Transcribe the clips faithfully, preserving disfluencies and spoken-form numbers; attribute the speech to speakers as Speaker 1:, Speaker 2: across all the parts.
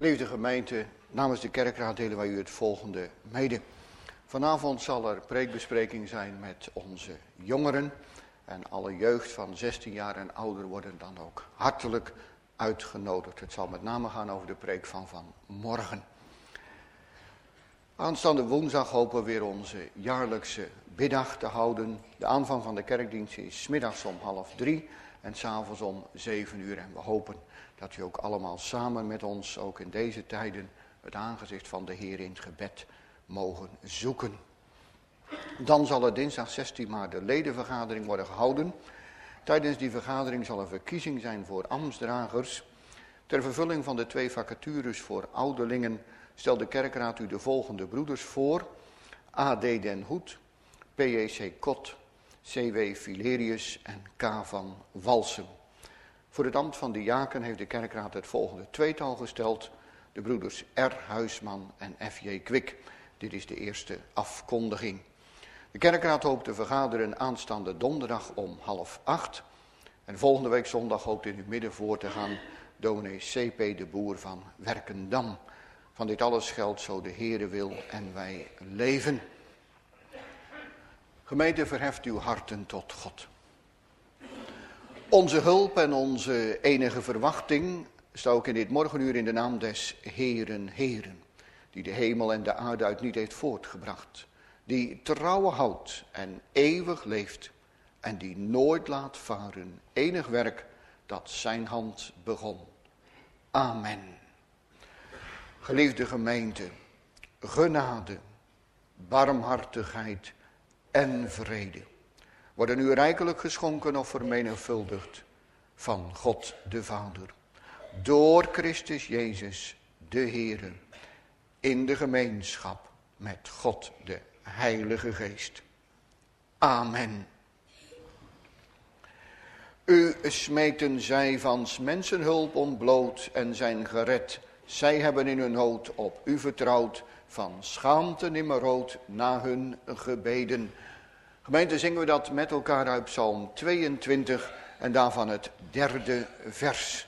Speaker 1: Lieve gemeente, namens de kerkraad delen wij u het volgende mede. Vanavond zal er preekbespreking zijn met onze jongeren. En alle jeugd van zestien jaar en ouder worden dan ook hartelijk uitgenodigd. Het zal met name gaan over de preek van vanmorgen. Aanstaande woensdag hopen we weer onze jaarlijkse biddag te houden. De aanvang van de kerkdienst is 's middags om half drie en 's avonds om zeven uur. En we hopen dat u ook allemaal samen met ons, ook in deze tijden, het aangezicht van de Heer in het gebed mogen zoeken. Dan zal er dinsdag zestien maart de ledenvergadering worden gehouden. Tijdens die vergadering zal er verkiezing zijn voor ambtsdragers. Ter vervulling van de twee vacatures voor ouderlingen stelt de kerkraad u de volgende broeders voor: A D Den Hoed, P J C Kot, C W Filerius en K van Walsum. Voor het ambt van diaken heeft de kerkraad het volgende tweetal gesteld: de broeders R. Huisman en F J Kwik. Dit is de eerste afkondiging. De kerkraad hoopt te vergaderen aanstaande donderdag om half acht. En volgende week zondag hoopt in uw midden voor te gaan dominee C P de Boer van Werkendam. Van dit alles geldt zo de Heere wil en wij leven. Gemeente, verheft uw harten tot God. Onze hulp en onze enige verwachting staat ook in dit morgenuur in de naam des Heeren, Heeren, die de hemel en de aarde uit niet heeft voortgebracht, die trouw houdt en eeuwig leeft en die nooit laat varen enig werk dat zijn hand begon. Amen. Geliefde gemeente, genade, barmhartigheid en vrede worden u rijkelijk geschonken of vermenigvuldigd van God de Vader, door Christus Jezus de Heere, in de gemeenschap met God de Heilige Geest. Amen. U smeekten zij van 's mensen hulp ontbloot en zijn gered. Zij hebben in hun nood op u vertrouwd, van schaamte nimmer rood na hun gebeden. Gemeente, zingen we dat met elkaar uit Psalm tweeëntwintig en daarvan het derde vers.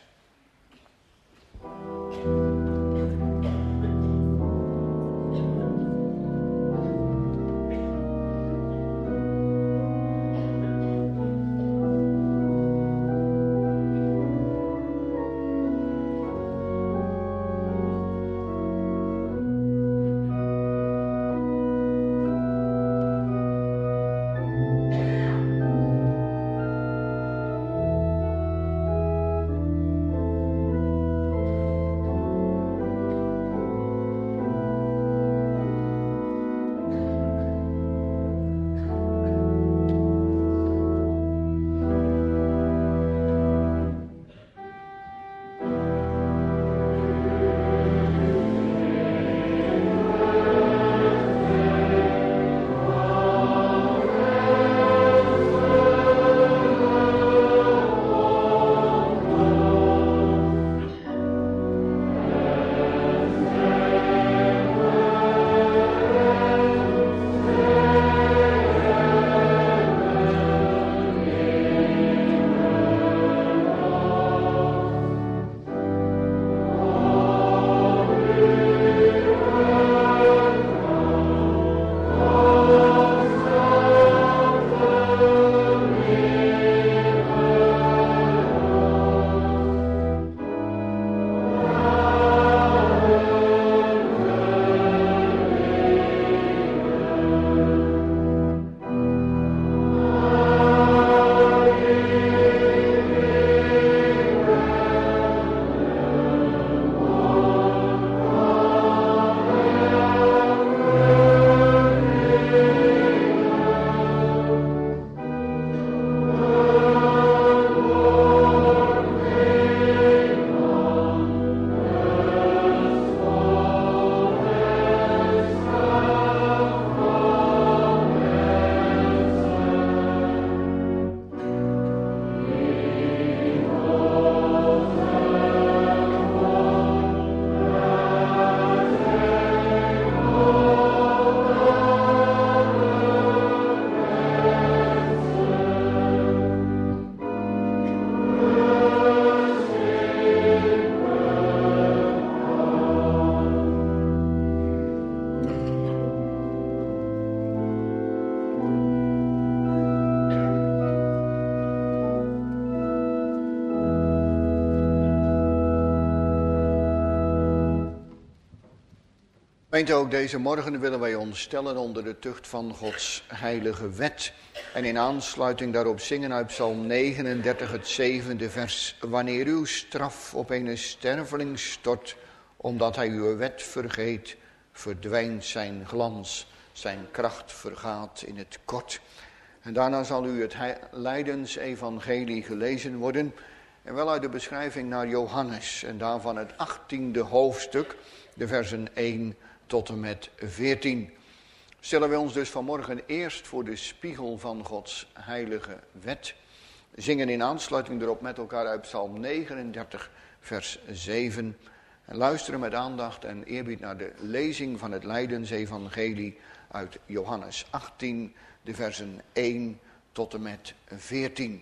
Speaker 1: Gemeente, ook deze morgen willen wij ons stellen onder de tucht van Gods heilige wet. En in aansluiting daarop zingen uit Psalm negenendertig, het zevende vers. Wanneer uw straf op een sterveling stort, omdat hij uw wet vergeet, verdwijnt zijn glans, zijn kracht vergaat in het kort. En daarna zal u het lijdensevangelie gelezen worden. En wel uit de beschrijving naar Johannes. En daarvan het achttiende hoofdstuk, de versen één tot en met veertien. Stellen wij ons dus vanmorgen eerst voor de spiegel van Gods heilige wet. Zingen in aansluiting erop met elkaar uit Psalm negenendertig, vers zeven. En luisteren met aandacht en eerbied naar de lezing van het lijdensevangelie uit Johannes achttien, de versen één tot en met veertien.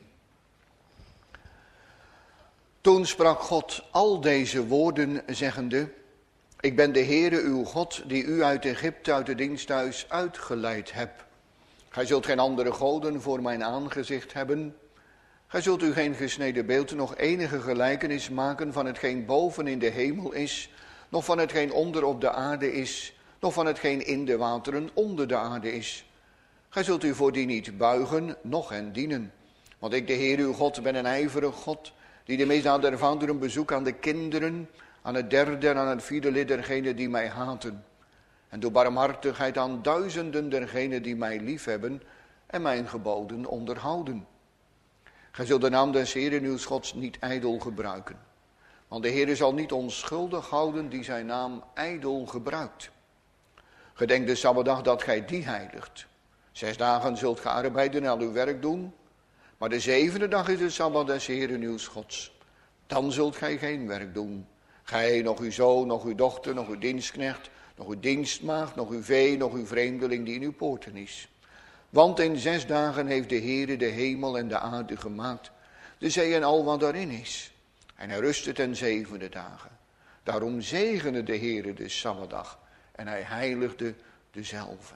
Speaker 1: Toen sprak God al deze woorden, zeggende: Ik ben de Heere uw God, die u uit Egypte, uit het diensthuis uitgeleid heb. Gij zult geen andere goden voor mijn aangezicht hebben. Gij zult u geen gesneden beeld, nog enige gelijkenis maken van hetgeen boven in de hemel is, nog van hetgeen onder op de aarde is, nog van hetgeen in de wateren onder de aarde is. Gij zult u voor die niet buigen, noch hen dienen. Want ik, de Heer uw God, ben een ijverig God, die de misdaad der vaderen bezoekt aan de kinderen, aan het derde en aan het vierde lid dergenen die mij haten. En doe barmhartigheid aan duizenden dergenen die mij liefhebben en mijn geboden onderhouden. Gij zult de naam des Heeren uws Gods niet ijdel gebruiken. Want de Heere zal niet onschuldig houden die zijn naam ijdel gebruikt. Gedenk de Sabbatdag dat gij die heiligt. Zes dagen zult gij arbeiden en al uw werk doen. Maar de zevende dag is de Sabbat des Heeren uws Gods. Dan zult gij geen werk doen. Gij, nog uw zoon, nog uw dochter, nog uw dienstknecht, nog uw dienstmaagd, nog uw vee, nog uw vreemdeling die in uw poorten is. Want in zes dagen heeft de Heere de hemel en de aarde gemaakt, de zee en al wat daarin is. En hij rustte ten zevende dagen. Daarom zegende de Heere de Sabbatdag en hij heiligde dezelve.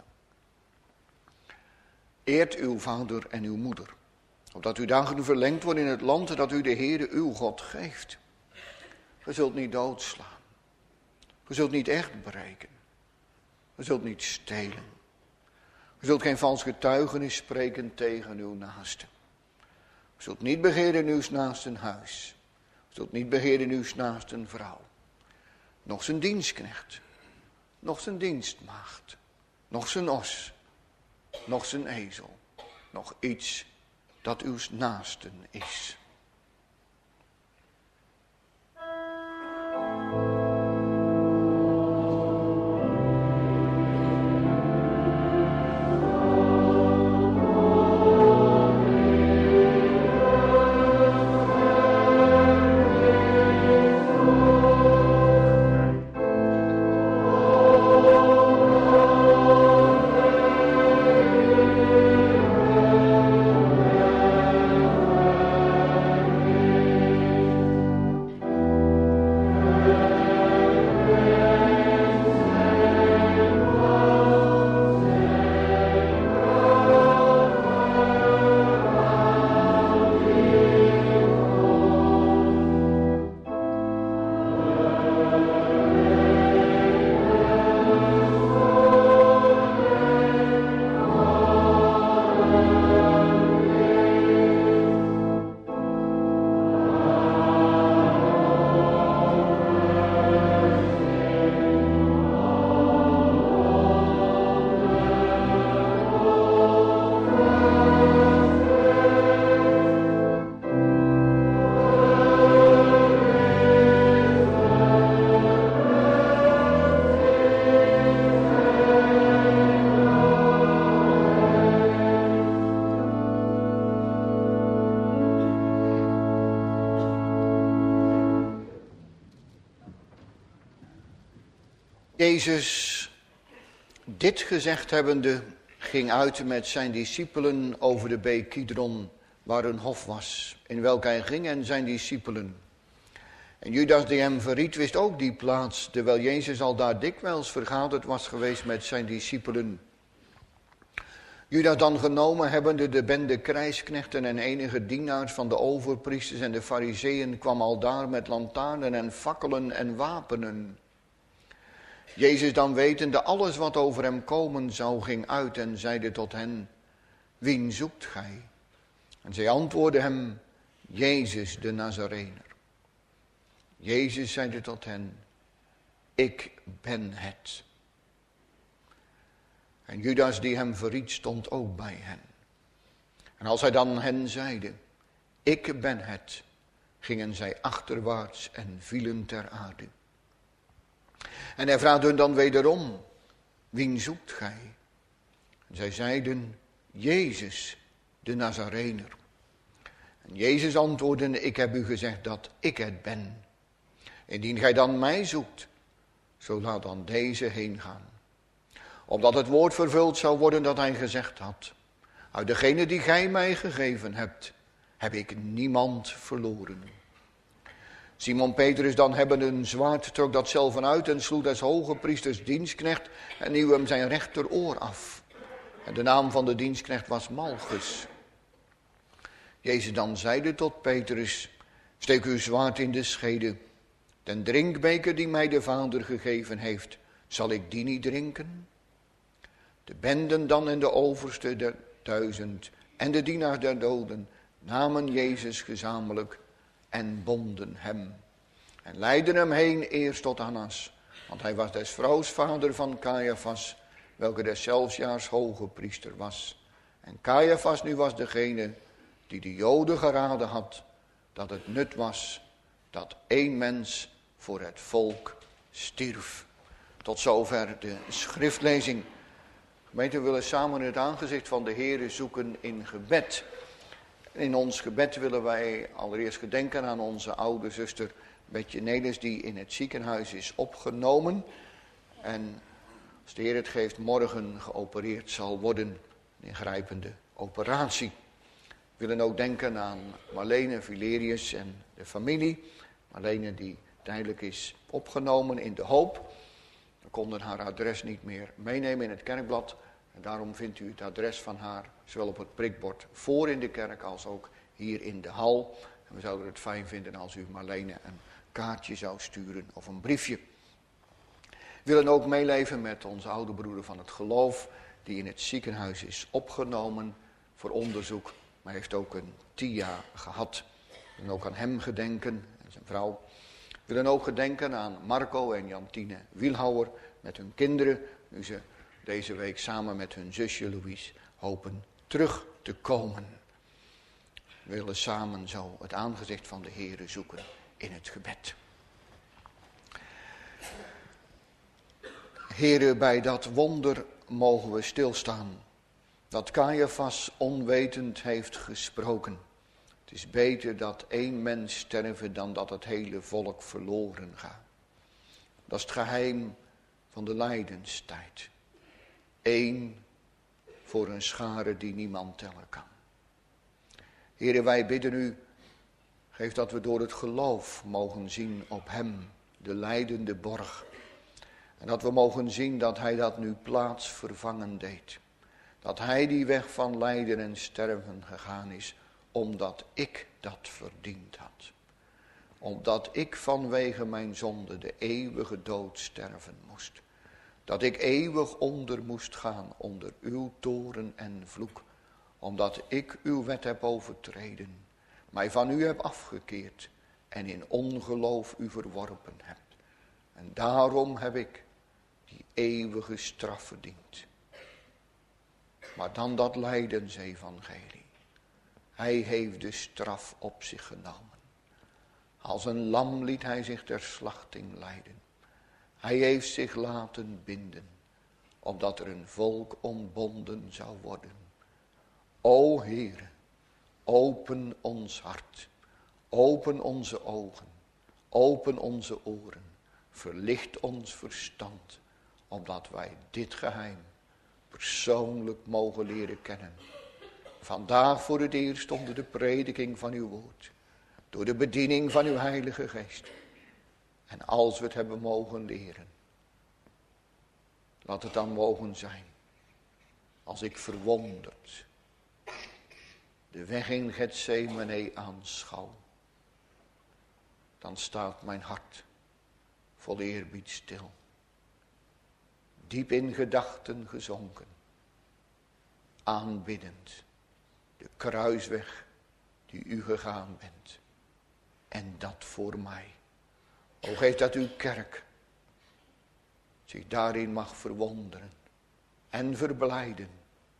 Speaker 1: Eert uw vader en uw moeder, opdat uw dagen verlengd worden in het land dat u de Heere uw God geeft. Ge zult niet doodslaan. Ge zult niet echt breken. Ge zult niet stelen. Ge zult geen vals getuigenis spreken tegen uw naaste. Ge zult niet begeren uw naasten huis. Ge zult niet begeren uw naasten vrouw. Nog zijn dienstknecht. Nog zijn dienstmaagd. Nog zijn os. Nog zijn ezel. Nog iets dat uw naasten is. Jezus, dit gezegd hebbende, ging uit met zijn discipelen over de beek Kidron, waar een hof was, in welk hij ging en zijn discipelen. En Judas die hem verried wist ook die plaats, terwijl Jezus al daar dikwijls vergaderd was geweest met zijn discipelen. Judas dan genomen hebbende de bende krijgsknechten en enige dienaars van de overpriesters en de fariseeën, kwam al daar met lantaarnen en fakkelen en wapenen. Jezus dan wetende alles wat over hem komen zou, ging uit en zeide tot hen, wien zoekt gij? En zij antwoordden hem, Jezus de Nazarener. Jezus zeide tot hen, ik ben het. En Judas die hem verried stond ook bij hen. En als hij dan hen zeide, ik ben het, gingen zij achterwaarts en vielen ter aarde. En hij vraagde hun dan wederom, wien zoekt gij? En zij zeiden, Jezus de Nazarener. En Jezus antwoordde, ik heb u gezegd dat ik het ben. Indien gij dan mij zoekt, zo laat dan deze heen gaan. Opdat het woord vervuld zou worden dat hij gezegd had. Uit degene die gij mij gegeven hebt, heb ik niemand verloren. Simon Petrus dan hebben een zwaard, trok dat zelf uit en sloeg des hoge priesters dienstknecht en nieuw hem zijn rechteroor af. En de naam van de dienstknecht was Malchus. Jezus dan zeide tot Petrus, steek uw zwaard in de schede. Den drinkbeker die mij de Vader gegeven heeft, zal ik die niet drinken? De benden dan en de overste der duizend en de dienaars der doden namen Jezus gezamenlijk en bonden hem. En leidden hem heen eerst tot Annas, want hij was des vrouws vader van Caiaphas, welke deszelfs jaars hoge priester was. En Caiaphas nu was degene die de Joden geraden had, dat het nut was dat één mens voor het volk stierf. Tot zover de schriftlezing. Gemeente, we willen samen het aangezicht van de Heere zoeken in gebed. En in ons gebed willen wij allereerst gedenken aan onze oude zuster Betje Nelis, die in het ziekenhuis is opgenomen. En als de Heer het geeft, morgen geopereerd zal worden. Een ingrijpende operatie. We willen ook denken aan Marlene Vilerius en de familie. Marlene die tijdelijk is opgenomen in De Hoop. We konden haar adres niet meer meenemen in het kerkblad. En daarom vindt u het adres van haar zowel op het prikbord voor in de kerk als ook hier in de hal. En we zouden het fijn vinden als u Marlene een kaartje zou sturen of een briefje. We willen ook meeleven met onze oude broeder van het geloof, die in het ziekenhuis is opgenomen voor onderzoek, maar heeft ook een T I A gehad. We willen ook aan hem gedenken en zijn vrouw. We willen ook gedenken aan Marco en Jantine Wielhouwer met hun kinderen, nu ze deze week samen met hun zusje Louise hopen terug te komen. We willen samen zo het aangezicht van de Heere zoeken in het gebed. Heere, bij dat wonder mogen we stilstaan, dat Caiaphas onwetend heeft gesproken. Het is beter dat één mens sterven dan dat het hele volk verloren gaat. Dat is het geheim van de lijdenstijd. Eén voor een schare die niemand tellen kan. Heere, wij bidden u, geef dat we door het geloof mogen zien op hem, de lijdende borg. En dat we mogen zien dat hij dat nu plaatsvervangen deed. Dat hij die weg van lijden en sterven gegaan is, omdat ik dat verdiend had. Omdat ik vanwege mijn zonde de eeuwige dood sterven moest. Dat ik eeuwig onder moest gaan, onder uw toren en vloek. Omdat ik uw wet heb overtreden, mij van u heb afgekeerd en in ongeloof u verworpen heb. En daarom heb ik die eeuwige straf verdiend. Maar dan dat lijdensevangelie. Hij heeft de straf op zich genomen. Als een lam liet hij zich ter slachting leiden. Hij heeft zich laten binden, opdat er een volk ontbonden zou worden. O Heere, open ons hart, open onze ogen, open onze oren, verlicht ons verstand, opdat wij dit geheim persoonlijk mogen leren kennen. Vandaag voor het eerst onder de prediking van uw woord, door de bediening van uw Heilige Geest. En als we het hebben mogen leren, laat het dan mogen zijn, als ik verwonderd de weg in Getsemane aanschouw, dan staat mijn hart vol eerbied stil. diep in gedachten gezonken, aanbiddend de kruisweg die u gegaan bent. En dat voor mij. O, geef dat uw kerk zich daarin mag verwonderen en verblijden.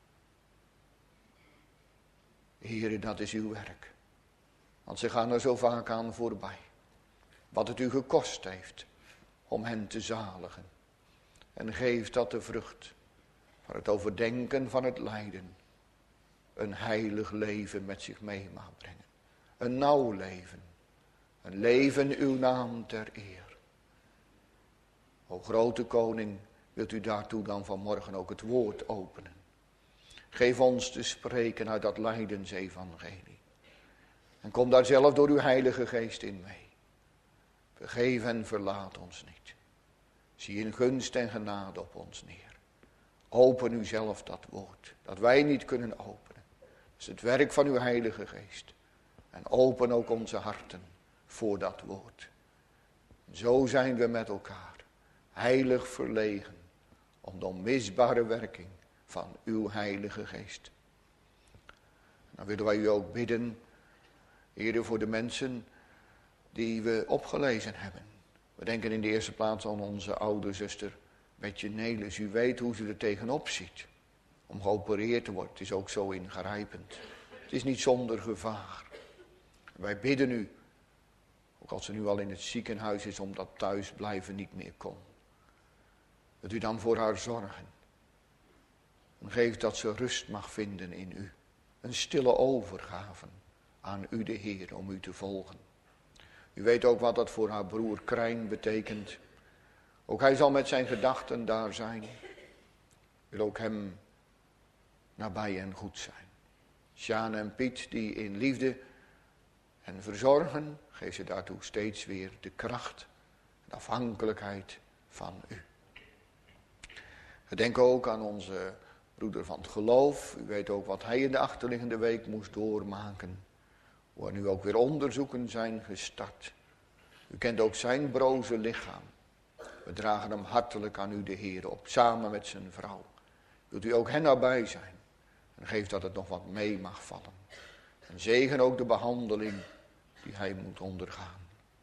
Speaker 1: Heere, dat is uw werk. Want ze gaan er zo vaak aan voorbij. Wat het u gekost heeft om hen te zaligen. En geef dat de vrucht van het overdenken van het lijden een heilig leven met zich mee mag brengen. Een nauw leven. Een leven uw naam ter eer. O grote koning, wilt u daartoe dan vanmorgen ook het woord openen. Geef ons te spreken uit dat lijdensevangelie. En kom daar zelf door uw heilige geest in mee. Vergeef en verlaat ons niet. Zie in gunst en genade op ons neer. Open u zelf dat woord, dat wij niet kunnen openen. Dat is het werk van uw heilige geest. En open ook onze harten voor dat woord. Zo zijn we met elkaar, heilig verlegen, om de onmisbare werking van uw heilige geest. Dan willen wij u ook bidden, Heere, voor de mensen die we opgelezen hebben. We denken in de eerste plaats aan onze oude zuster Betje Nelis. U weet hoe ze er tegenop ziet om geopereerd te worden. Het is ook zo ingrijpend. Het is niet zonder gevaar. Wij bidden u, ook als ze nu al in het ziekenhuis is, omdat thuisblijven niet meer kon. Dat u dan voor haar zorgen. En geef dat ze rust mag vinden in u. Een stille overgave aan u de Heer om u te volgen. U weet ook wat dat voor haar broer Krijn betekent. Ook hij zal met zijn gedachten daar zijn. Wil ook hem nabij en goed zijn. Sjane en Piet die in liefde en verzorgen, geef ze daartoe steeds weer de kracht en afhankelijkheid van u. We denken ook aan onze broeder van het geloof. U weet ook wat hij in de achterliggende week moest doormaken. Hoe er nu ook weer onderzoeken zijn gestart. U kent ook zijn broze lichaam. We dragen hem hartelijk aan u de Heer op, samen met zijn vrouw. Wilt u ook hen nabij zijn. En geef dat het nog wat mee mag vallen. En zegen ook de behandeling die hij moet ondergaan.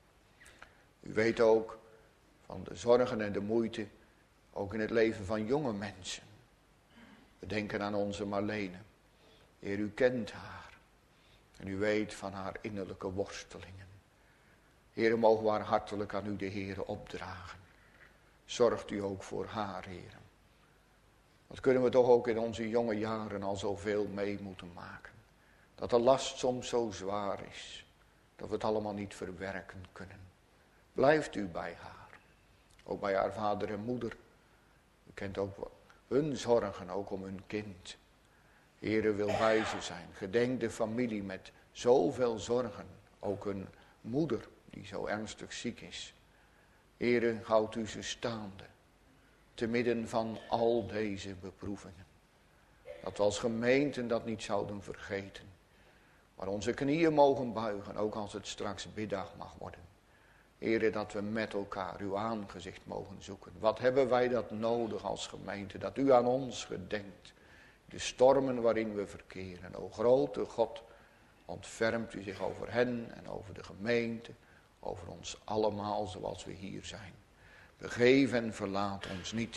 Speaker 1: U weet ook van de zorgen en de moeite, ook in het leven van jonge mensen. We denken aan onze Marlene. Heer, u kent haar. En u weet van haar innerlijke worstelingen. Heer, mogen we haar hartelijk aan u de Heer opdragen. Zorgt u ook voor haar, Heer. Wat kunnen we toch ook in onze jonge jaren al zoveel mee moeten maken. Dat de last soms zo zwaar is. Dat we het allemaal niet verwerken kunnen. Blijft u bij haar. Ook bij haar vader en moeder. U kent ook hun zorgen, ook om hun kind. Heere, wil bij ze zijn. Gedenk de familie met zoveel zorgen. Ook een moeder die zo ernstig ziek is. Heere, houdt u ze staande. Te midden van al deze beproevingen. Dat we als gemeente dat niet zouden vergeten. Maar onze knieën mogen buigen, ook als het straks biddag mag worden. Heere, dat we met elkaar uw aangezicht mogen zoeken. Wat hebben wij dat nodig als gemeente, dat u aan ons gedenkt. De stormen waarin we verkeren. O grote God, ontfermt u zich over hen en over de gemeente. Over ons allemaal zoals we hier zijn. Begeef en verlaat ons niet.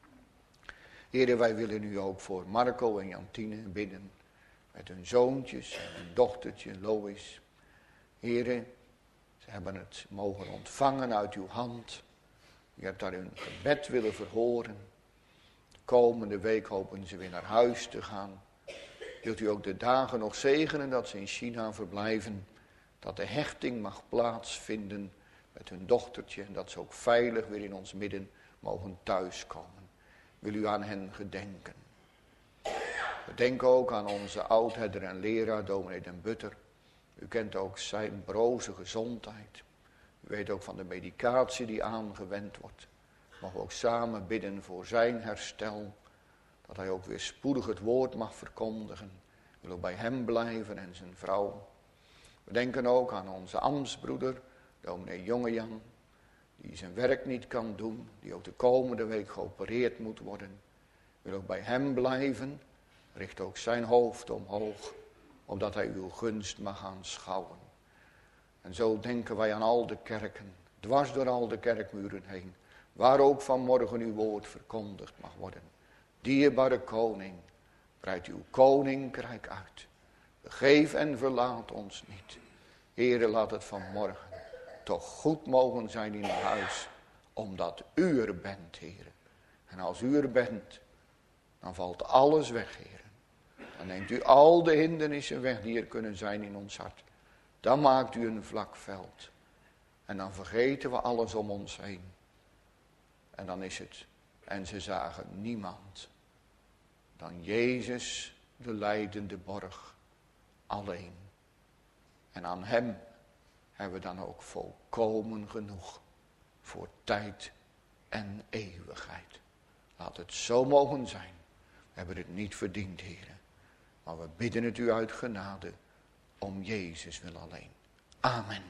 Speaker 1: Heere, wij willen u ook voor Marco en Jantine bidden. Met hun zoontjes en hun dochtertje Lois. Heere, ze hebben het mogen ontvangen uit uw hand. U hebt daar hun gebed willen verhoren. De komende week hopen ze weer naar huis te gaan. Wilt u ook de dagen nog zegenen dat ze in China verblijven. Dat de hechting mag plaatsvinden met hun dochtertje. En dat ze ook veilig weer in ons midden mogen thuiskomen. Wil u aan hen gedenken. We denken ook aan onze oudherder en leraar, dominee Den Butter. U kent ook zijn broze gezondheid. U weet ook van de medicatie die aangewend wordt. Mogen we ook samen bidden voor zijn herstel. Dat hij ook weer spoedig het woord mag verkondigen. We willen ook bij hem blijven en zijn vrouw. We denken ook aan onze ambtsbroeder, dominee Jongejan. die zijn werk niet kan doen, die ook de komende week geopereerd moet worden, wil ook bij hem blijven. Richt ook zijn hoofd omhoog, opdat hij uw gunst mag aanschouwen. En zo denken wij aan al de kerken, dwars door al de kerkmuren heen, waar ook vanmorgen uw woord verkondigd mag worden. Dierbare koning, breid uw koninkrijk uit. Begeef en verlaat ons niet. Heere, laat het vanmorgen toch goed mogen zijn in uw huis, omdat u er bent, Heere. En als u er bent, dan valt alles weg, Heere. Dan neemt u al de hindernissen weg die er kunnen zijn in ons hart. Dan maakt u een vlak veld. En dan vergeten we alles om ons heen. En dan is het, en ze zagen niemand dan Jezus, de lijdende borg, alleen. En aan hem hebben we dan ook volkomen genoeg voor tijd en eeuwigheid. Laat het zo mogen zijn. We hebben het niet verdiend, Heer. Maar we bidden het u uit genade om Jezus wil alleen. Amen.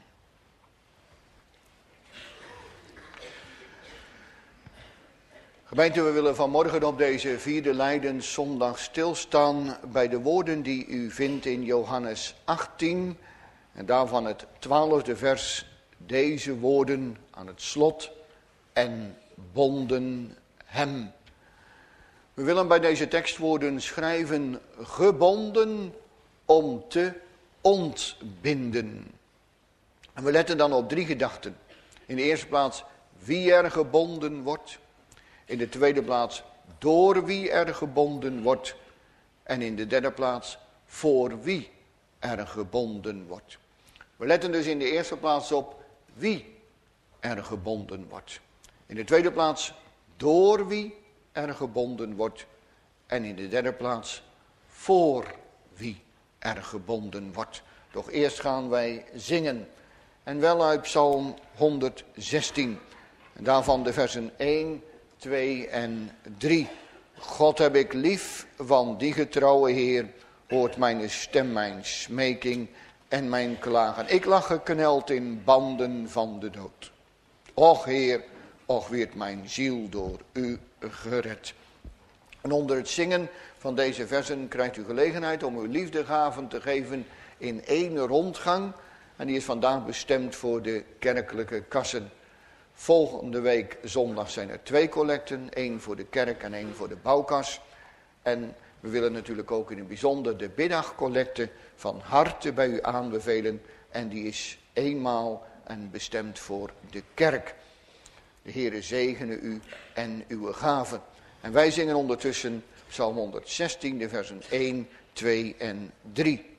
Speaker 1: Gemeente, we willen vanmorgen op deze vierde Lijdenszondag stilstaan bij de woorden die u vindt in Johannes achttien. En daarvan het twaalfde vers, deze woorden aan het slot, en bonden hem. We willen bij deze tekstwoorden schrijven, gebonden om te ontbinden. En we letten dan op drie gedachten. In de eerste plaats, wie er gebonden wordt. In de tweede plaats, door wie er gebonden wordt. En in de derde plaats, voor wie er gebonden wordt. We letten dus in de eerste plaats op wie er gebonden wordt. In de tweede plaats, door wie er gebonden wordt. En in de derde plaats, voor wie er gebonden wordt. Doch eerst gaan wij zingen. En wel uit Psalm honderdzestien. En daarvan de versen één, twee en drie. God heb ik lief, van die getrouwe Heer hoort mijn stem, mijn smeking en mijn klagen. Ik lag gekneld in banden van de dood. Och Heer, och werd mijn ziel door u gered. En onder het zingen van deze versen krijgt u gelegenheid om uw liefdegaven te geven in één rondgang. En die is vandaag bestemd voor de kerkelijke kassen. Volgende week zondag zijn er twee collecten. één voor de kerk en één voor de bouwkas. En we willen natuurlijk ook in het bijzonder de middagcollecte van harte bij u aanbevelen. En die is eenmaal en bestemd voor de kerk. De Heere zegene u en uw gaven. En wij zingen ondertussen Psalm honderdzestien, de versen één, twee en drie.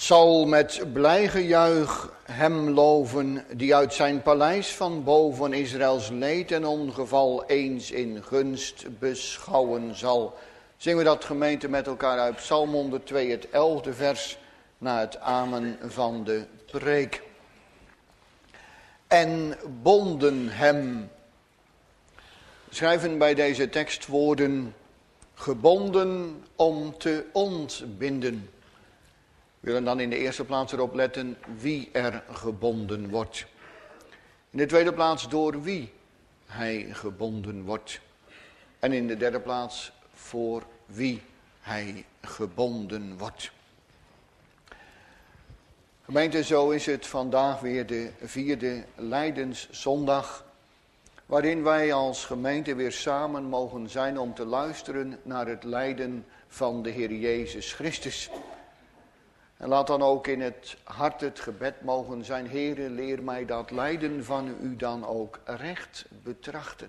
Speaker 1: zal met blij gejuich hem loven, die uit zijn paleis van boven Israëls leed en ongeval eens in gunst beschouwen zal. Zingen we dat, gemeente, met elkaar uit Psalm honderdtwee, het elfde vers, na het amen van de preek. En bonden hem. Schrijven bij deze tekstwoorden, gebonden om te ontbinden. We willen dan in de eerste plaats erop letten wie er gebonden wordt. In de tweede plaats door wie hij gebonden wordt. En in de derde plaats voor wie hij gebonden wordt. Gemeente, zo is het vandaag weer de vierde Lijdenszondag, waarin wij als gemeente weer samen mogen zijn om te luisteren naar het lijden van de Heer Jezus Christus. En laat dan ook in het hart het gebed mogen zijn, Heere, leer mij dat lijden van u dan ook recht betrachten.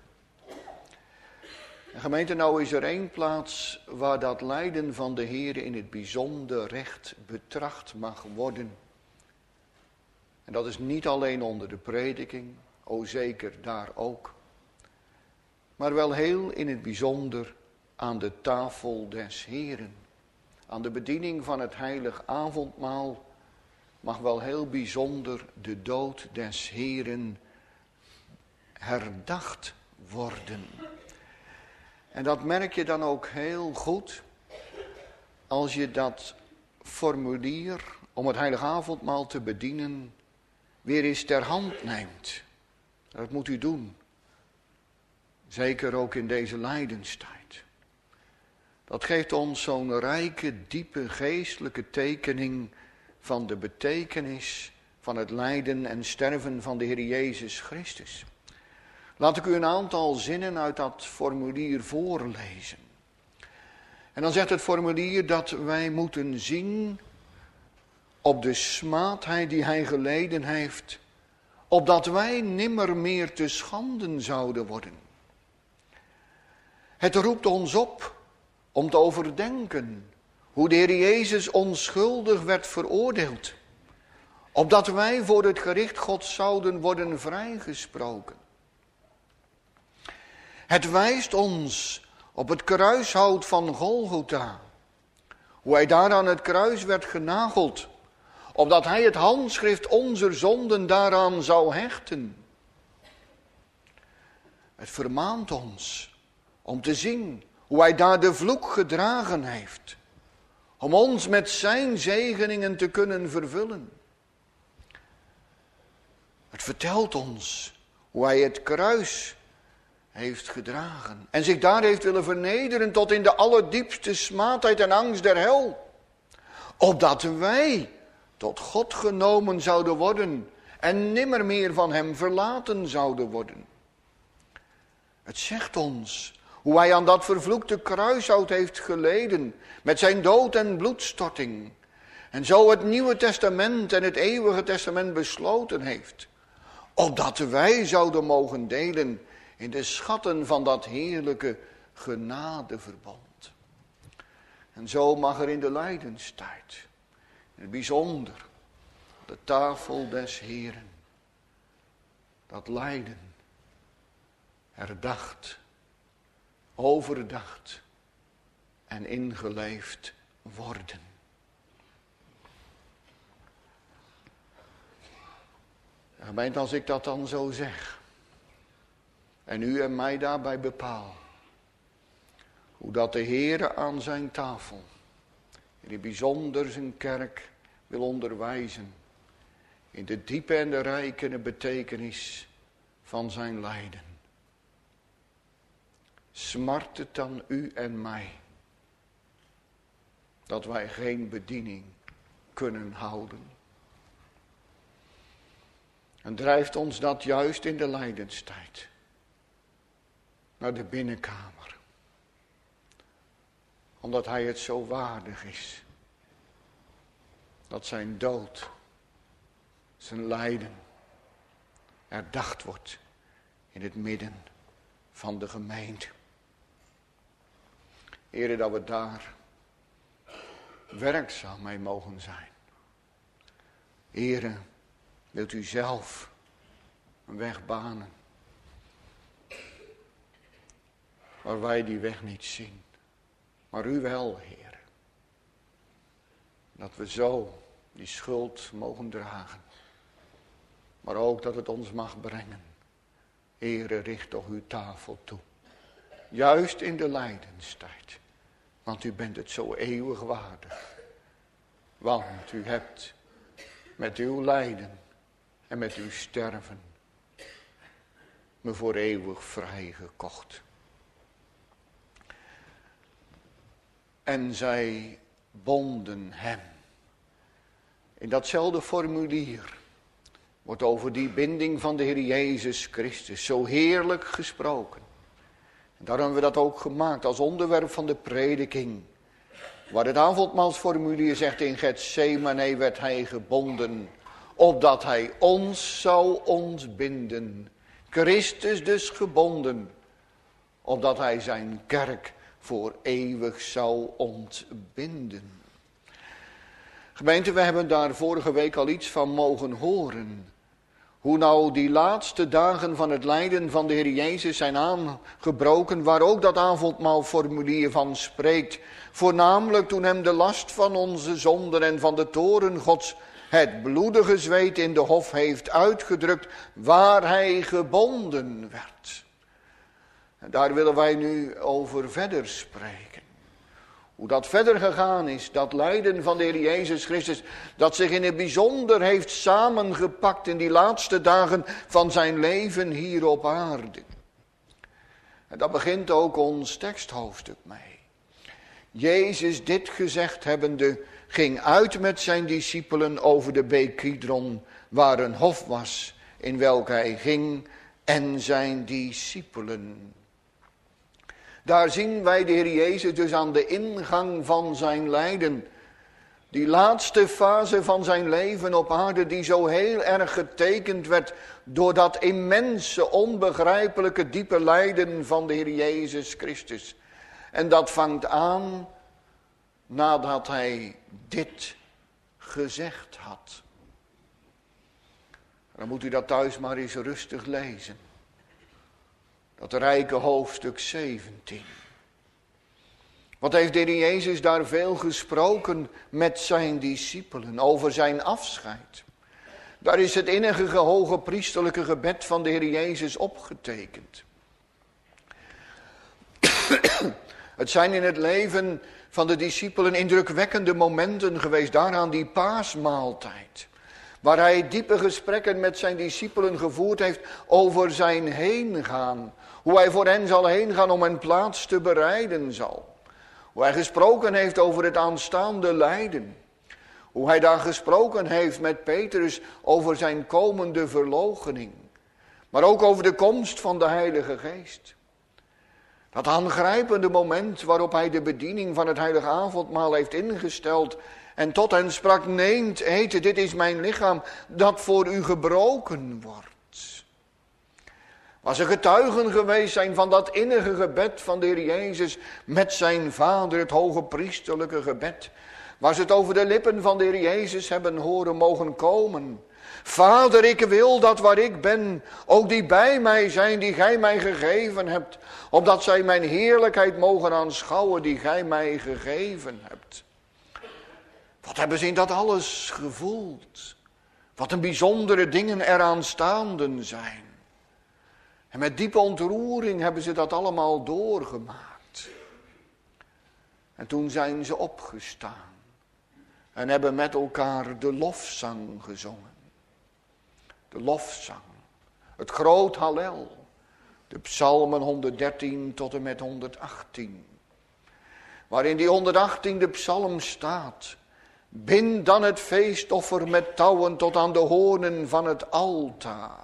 Speaker 1: En gemeente, nou is er één plaats waar dat lijden van de Heere in het bijzonder recht betracht mag worden. En dat is niet alleen onder de prediking, o zeker daar ook, maar wel heel in het bijzonder aan de tafel des Heeren. Aan de bediening van het heilig avondmaal mag wel heel bijzonder de dood des Heeren herdacht worden. En dat merk je dan ook heel goed als je dat formulier om het heilig avondmaal te bedienen weer eens ter hand neemt. Dat moet u doen. Zeker ook in deze lijdenstijd. Dat geeft ons zo'n rijke, diepe, geestelijke tekening van de betekenis van het lijden en sterven van de Heer Jezus Christus. Laat ik u een aantal zinnen uit dat formulier voorlezen. En dan zegt het formulier dat wij moeten zien op de smaadheid die hij geleden heeft, opdat wij nimmer meer te schanden zouden worden. Het roept ons op om te overdenken hoe de Heer Jezus onschuldig werd veroordeeld, opdat wij voor het gericht Gods zouden worden vrijgesproken. Het wijst ons op het kruishout van Golgotha, hoe hij daar aan het kruis werd genageld, opdat hij het handschrift onze zonden daaraan zou hechten. Het vermaant ons om te zien hoe hij daar de vloek gedragen heeft, om ons met zijn zegeningen te kunnen vervullen. Het vertelt ons hoe hij het kruis heeft gedragen en zich daar heeft willen vernederen tot in de allerdiepste smaadheid en angst der hel, opdat wij tot God genomen zouden worden en nimmer meer van hem verlaten zouden worden. Het zegt ons hoe hij aan dat vervloekte kruishout heeft geleden met zijn dood en bloedstorting. En zo het Nieuwe Testament en het Eeuwige Testament besloten heeft. Opdat wij zouden mogen delen in de schatten van dat heerlijke genadeverbond. En zo mag er in de lijdenstijd, in het bijzonder, de tafel des Heeren, dat lijden herdacht, overdacht en ingeleefd worden. Gemeente, als ik dat dan zo zeg en u en mij daarbij bepaal, hoe dat de Heere aan zijn tafel, in het bijzonder zijn kerk, wil onderwijzen in de diepe en de rijke betekenis van zijn lijden. Smart het dan u en mij dat wij geen bediening kunnen houden? En drijft ons dat juist in de lijdenstijd naar de binnenkamer, omdat hij het zo waardig is dat zijn dood, zijn lijden herdacht wordt in het midden van de gemeente. Heere, dat we daar werkzaam mee mogen zijn. Heere, wilt u zelf een weg banen, waar wij die weg niet zien, maar u wel, Heere. Dat we zo die schuld mogen dragen, maar ook dat het ons mag brengen. Heere, richt toch uw tafel toe, juist in de lijdenstijd, want u bent het zo eeuwig waardig. Want u hebt met uw lijden en met uw sterven me voor eeuwig vrijgekocht. En zij bonden hem. In datzelfde formulier wordt over die binding van de Heer Jezus Christus zo heerlijk gesproken. En daarom hebben we dat ook gemaakt als onderwerp van de prediking. Waar het avondmaalsformulier zegt, in Getsemane werd hij gebonden, opdat hij ons zou ontbinden. Christus dus gebonden, opdat hij zijn kerk voor eeuwig zou ontbinden. Gemeente, we hebben daar vorige week al iets van mogen horen. Hoe nou die laatste dagen van het lijden van de Heer Jezus zijn aangebroken, waar ook dat avondmaalformulier van spreekt. Voornamelijk toen hem de last van onze zonden en van de toorn Gods het bloedige zweet in de hof heeft uitgedrukt, waar hij gebonden werd. En daar willen wij nu over verder spreken. Hoe dat verder gegaan is, dat lijden van de Heer Jezus Christus, dat zich in het bijzonder heeft samengepakt in die laatste dagen van zijn leven hier op aarde. En daar begint ook ons teksthoofdstuk mee. Jezus dit gezegd hebbende ging uit met zijn discipelen over de beek Kidron, waar een hof was, in welke hij ging, en zijn discipelen. Daar zien wij de Heer Jezus dus aan de ingang van zijn lijden. Die laatste fase van zijn leven op aarde, die zo heel erg getekend werd door dat immense, onbegrijpelijke, diepe lijden van de Heer Jezus Christus. En dat vangt aan nadat hij dit gezegd had. Dan moet u dat thuis maar eens rustig lezen. Dat rijke hoofdstuk zeventien. Wat heeft de Heer Jezus daar veel gesproken met zijn discipelen over zijn afscheid. Daar is het innige hoge priesterlijke gebed van de Heer Jezus opgetekend. Het zijn in het leven van de discipelen indrukwekkende momenten geweest, daaraan die paasmaaltijd. Waar hij diepe gesprekken met zijn discipelen gevoerd heeft over zijn heengaan. Hoe hij voor hen zal heen gaan om een plaats te bereiden zal. Hoe hij gesproken heeft over het aanstaande lijden. Hoe hij daar gesproken heeft met Petrus over zijn komende verloochening. Maar ook over de komst van de Heilige Geest. Dat aangrijpende moment waarop hij de bediening van het heilige avondmaal heeft ingesteld. En tot hen sprak, neemt, eten, dit is mijn lichaam dat voor u gebroken wordt. Waar ze getuigen geweest zijn van dat innige gebed van de Heer Jezus met zijn Vader, het hoge priesterlijke gebed. Waar ze het over de lippen van de Heer Jezus hebben horen mogen komen. Vader, ik wil dat waar ik ben, ook die bij mij zijn die gij mij gegeven hebt. Opdat zij mijn heerlijkheid mogen aanschouwen die gij mij gegeven hebt. Wat hebben ze in dat alles gevoeld? Wat een bijzondere dingen eraan staanden zijn. En met diepe ontroering hebben ze dat allemaal doorgemaakt. En toen zijn ze opgestaan. En hebben met elkaar de lofzang gezongen. De lofzang. Het groot Hallel. De psalmen honderddertien tot en met honderdachttien. Waarin die honderdachtiende psalm staat. Bind dan het feestoffer met touwen tot aan de hoornen van het altaar.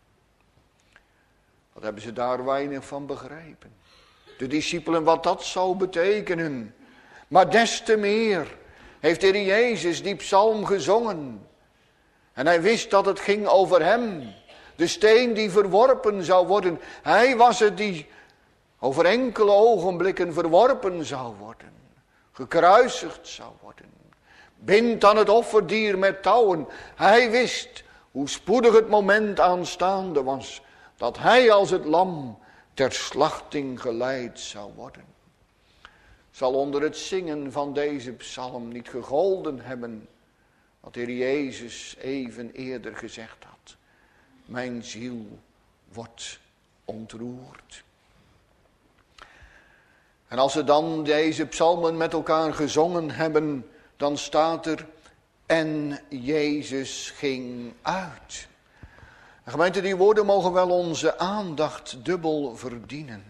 Speaker 1: Wat hebben ze daar weinig van begrepen. De discipelen wat dat zou betekenen. Maar des te meer heeft de Heer Jezus die psalm gezongen. En hij wist dat het ging over hem. De steen die verworpen zou worden. Hij was het die over enkele ogenblikken verworpen zou worden. Gekruisigd zou worden. bindt aan het offerdier met touwen. Hij wist hoe spoedig het moment aanstaande was dat hij als het lam ter slachting geleid zou worden. Zal onder het zingen van deze psalm niet gegolden hebben wat de Heer Jezus even eerder gezegd had. Mijn ziel wordt ontroerd. En als we dan deze psalmen met elkaar gezongen hebben, dan staat er, en Jezus ging uit. En gemeente, die woorden mogen wel onze aandacht dubbel verdienen.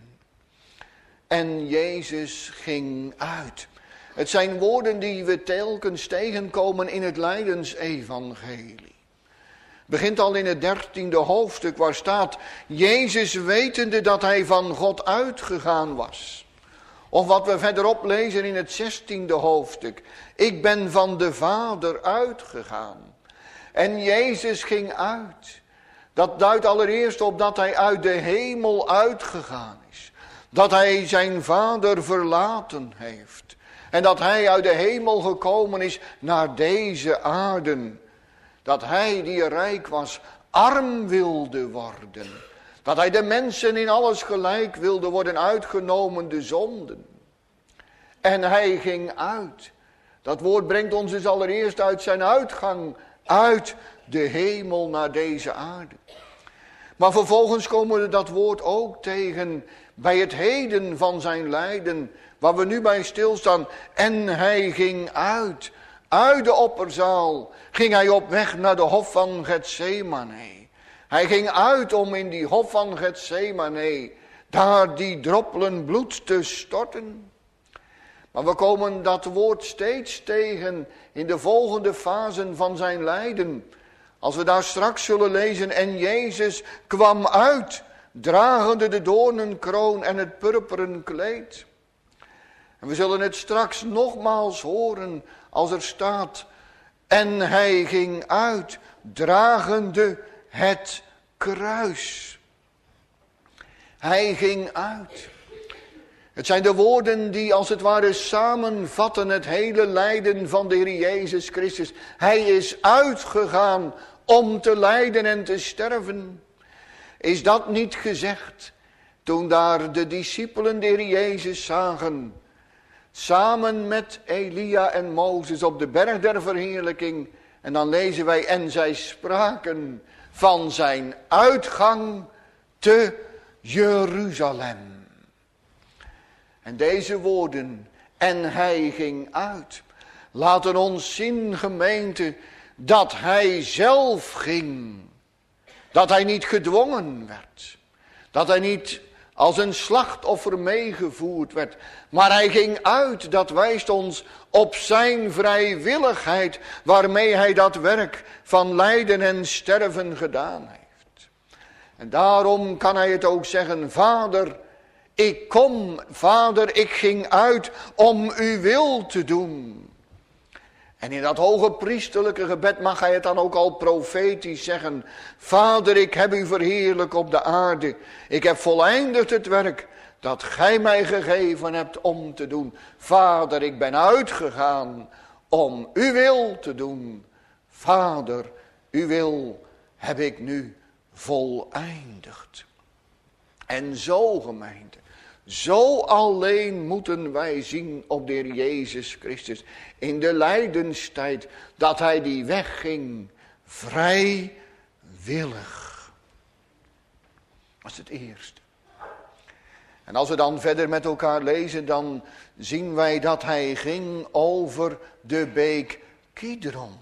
Speaker 1: En Jezus ging uit. Het zijn woorden die we telkens tegenkomen in het lijdensevangelie. Begint al in het dertiende hoofdstuk waar staat, Jezus wetende dat hij van God uitgegaan was. Of wat we verderop lezen in het zestiende hoofdstuk. Ik ben van de Vader uitgegaan. En Jezus ging uit. Dat duidt allereerst op dat hij uit de hemel uitgegaan is. Dat hij zijn Vader verlaten heeft. En dat hij uit de hemel gekomen is naar deze aarde. Dat hij die rijk was, arm wilde worden. Dat hij de mensen in alles gelijk wilde worden, uitgenomen de zonden. En hij ging uit. Dat woord brengt ons dus allereerst uit zijn uitgang. Uit de hemel naar deze aarde. Maar vervolgens komen we dat woord ook tegen bij het heden van zijn lijden. Waar we nu bij stilstaan. En hij ging uit. Uit de opperzaal ging hij op weg naar de hof van Getsemane. Hij ging uit om in die hof van Getsemane daar die droppelen bloed te storten. Maar we komen dat woord steeds tegen in de volgende fasen van zijn lijden. Als we daar straks zullen lezen, en Jezus kwam uit, dragende de doornenkroon en het purperen kleed. En we zullen het straks nogmaals horen als er staat, en hij ging uit, dragende het kruis. Hij ging uit. Het zijn de woorden die als het ware samenvatten het hele lijden van de Heer Jezus Christus. Hij is uitgegaan om te lijden en te sterven. Is dat niet gezegd toen daar de discipelen de Heer Jezus zagen, samen met Elia en Mozes op de berg der verheerlijking? En dan lezen wij, en zij spraken van zijn uitgang te Jeruzalem. En deze woorden, en hij ging uit, laten ons zien, gemeente, dat hij zelf ging. Dat hij niet gedwongen werd. Dat hij niet als een slachtoffer meegevoerd werd. Maar hij ging uit, dat wijst ons op zijn vrijwilligheid, waarmee hij dat werk van lijden en sterven gedaan heeft. En daarom kan hij het ook zeggen, Vader, ik kom, Vader, ik ging uit om uw wil te doen. En in dat hoge priesterlijke gebed mag hij het dan ook al profetisch zeggen. Vader, ik heb u verheerlijk op de aarde. Ik heb voleindigd het werk dat gij mij gegeven hebt om te doen. Vader, ik ben uitgegaan om uw wil te doen. Vader, uw wil heb ik nu voleindigd. En zo, gemeente, zo alleen moeten wij zien op de Heer Jezus Christus in de lijdenstijd, dat hij die weg ging vrijwillig. Dat is het eerste. En als we dan verder met elkaar lezen, dan zien wij dat hij ging over de beek Kidron.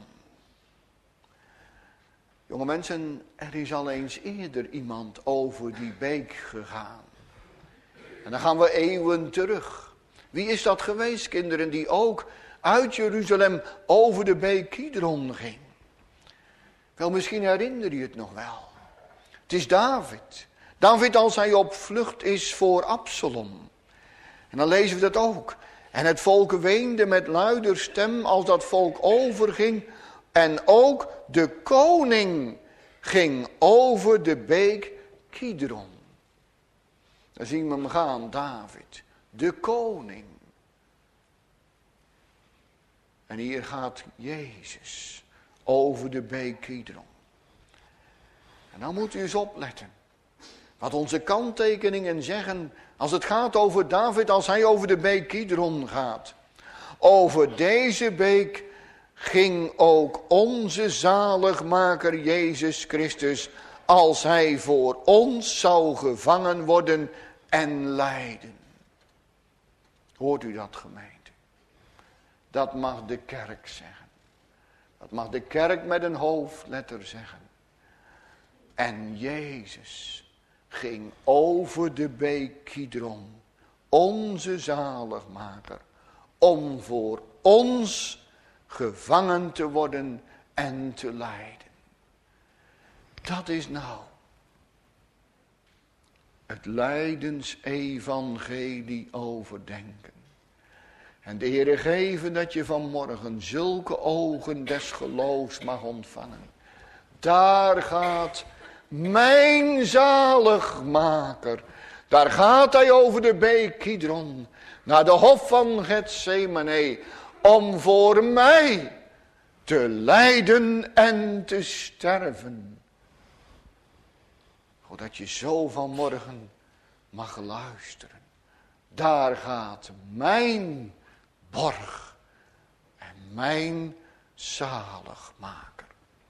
Speaker 1: Jonge mensen, er is al eens eerder iemand over die beek gegaan. En dan gaan we eeuwen terug. Wie is dat geweest, kinderen, die ook uit Jeruzalem over de beek Kidron ging? Wel, misschien herinner je het nog wel. Het is David. David als hij op vlucht is voor Absalom. En dan lezen we dat ook. En het volk weende met luider stem als dat volk overging. En ook de koning ging over de beek Kidron. Dan zien we hem gaan, David, de koning. En hier gaat Jezus over de beek Kidron. En dan moet u eens opletten. Wat onze kanttekeningen zeggen als het gaat over David, als hij over de beek Kidron gaat. Over deze beek ging ook onze zaligmaker Jezus Christus, als hij voor ons zou gevangen worden en lijden. Hoort u dat, gemeente? Dat mag de kerk zeggen. Dat mag de kerk met een hoofdletter zeggen. En Jezus ging over de beek Kidron, onze zaligmaker, om voor ons gevangen te worden en te lijden. Dat is nou het lijdensevangelie overdenken. En de Heere geven dat je vanmorgen zulke ogen des geloofs mag ontvangen. Daar gaat mijn zaligmaker. Daar gaat hij over de beek Kidron. Naar de hof van Getsemane. Om voor mij te lijden en te sterven. Zodat je zo vanmorgen mag luisteren. Daar gaat mijn borg en mijn zaligmaker.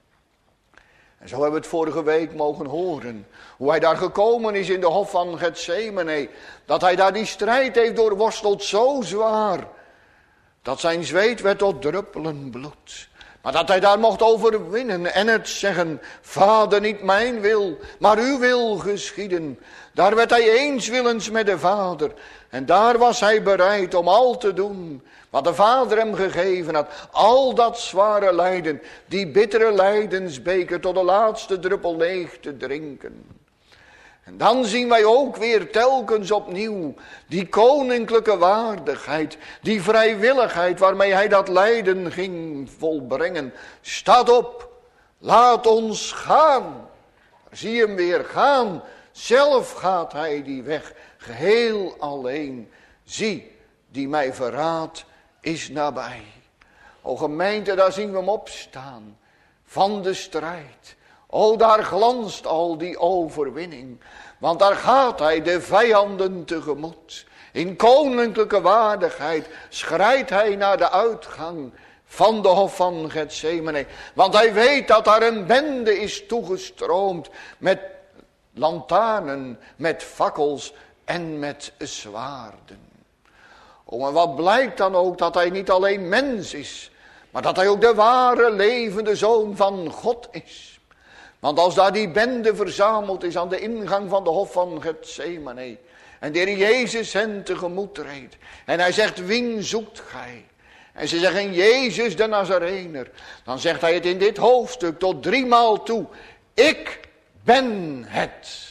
Speaker 1: En zo hebben we het vorige week mogen horen. Hoe hij daar gekomen is in de hof van Getsemane. Dat hij daar die strijd heeft doorworsteld zo zwaar. Dat zijn zweet werd tot druppelen bloed. Maar dat hij daar mocht overwinnen en het zeggen. Vader, niet mijn wil, maar uw wil geschieden. Daar werd hij eenswillens met de Vader. En daar was hij bereid om al te doen wat de Vader hem gegeven had. Al dat zware lijden, die bittere lijdensbeker tot de laatste druppel leeg te drinken. En dan zien wij ook weer telkens opnieuw die koninklijke waardigheid, die vrijwilligheid waarmee hij dat lijden ging volbrengen. Staat op, laat ons gaan. Zie hem weer gaan. Zelf gaat hij die weg, geheel alleen. Zie, die mij verraadt, is nabij. O gemeente, daar zien we hem opstaan, van de strijd. O, daar glanst al die overwinning. Want daar gaat hij de vijanden tegemoet. In koninklijke waardigheid schrijdt hij naar de uitgang van de hof van Getsemane. Want hij weet dat daar een bende is toegestroomd met lantaarnen, met fakkels en met zwaarden. Oh, en wat blijkt dan ook dat hij niet alleen mens is, maar dat hij ook de ware levende Zoon van God is. Want als daar die bende verzameld is aan de ingang van de hof van Getsemane, en de Heer Jezus hen tegemoet treedt, en hij zegt, wien zoekt gij? En ze zeggen, Jezus de Nazarener. Dan zegt hij het in dit hoofdstuk tot driemaal toe, ik ben het.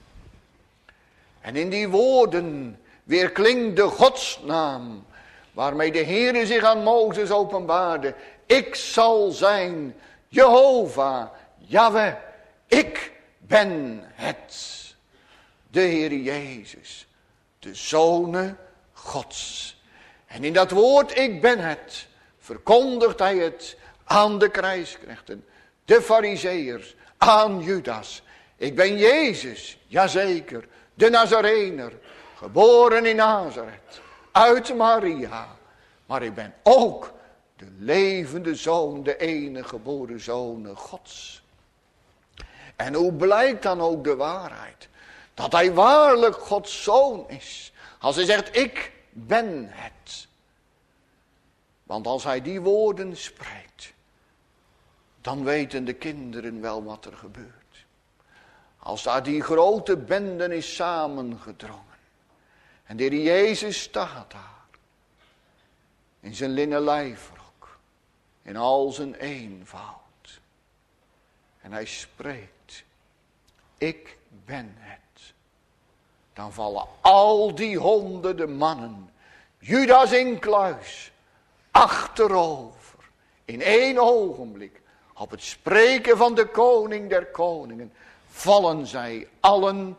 Speaker 1: En in die woorden weerklinkt de godsnaam, waarmee de Heere zich aan Mozes openbaarde. Ik zal zijn Jehovah, Yahweh, ik ben het. De Heer Jezus, de Zone Gods. En in dat woord, ik ben het, verkondigt hij het aan de krijgsknechten, de Farizeeërs, aan Judas. Ik ben Jezus, jazeker, de Nazarener, geboren in Nazareth, uit Maria. Maar ik ben ook de levende Zoon, de enige geboren Zoon Gods. En hoe blijkt dan ook de waarheid? Dat hij waarlijk Gods Zoon is. Als hij zegt, ik ben het. Want als hij die woorden spreekt, dan weten de kinderen wel wat er gebeurt. Als daar die grote bende is samengedrongen. En de Heer Jezus staat daar. In zijn linnen lijfrok. In al zijn eenvoud. En hij spreekt. Ik ben het. Dan vallen al die honderden mannen. Judas in kluis. Achterover. In één ogenblik. Op het spreken van de koning der koningen. Vallen zij allen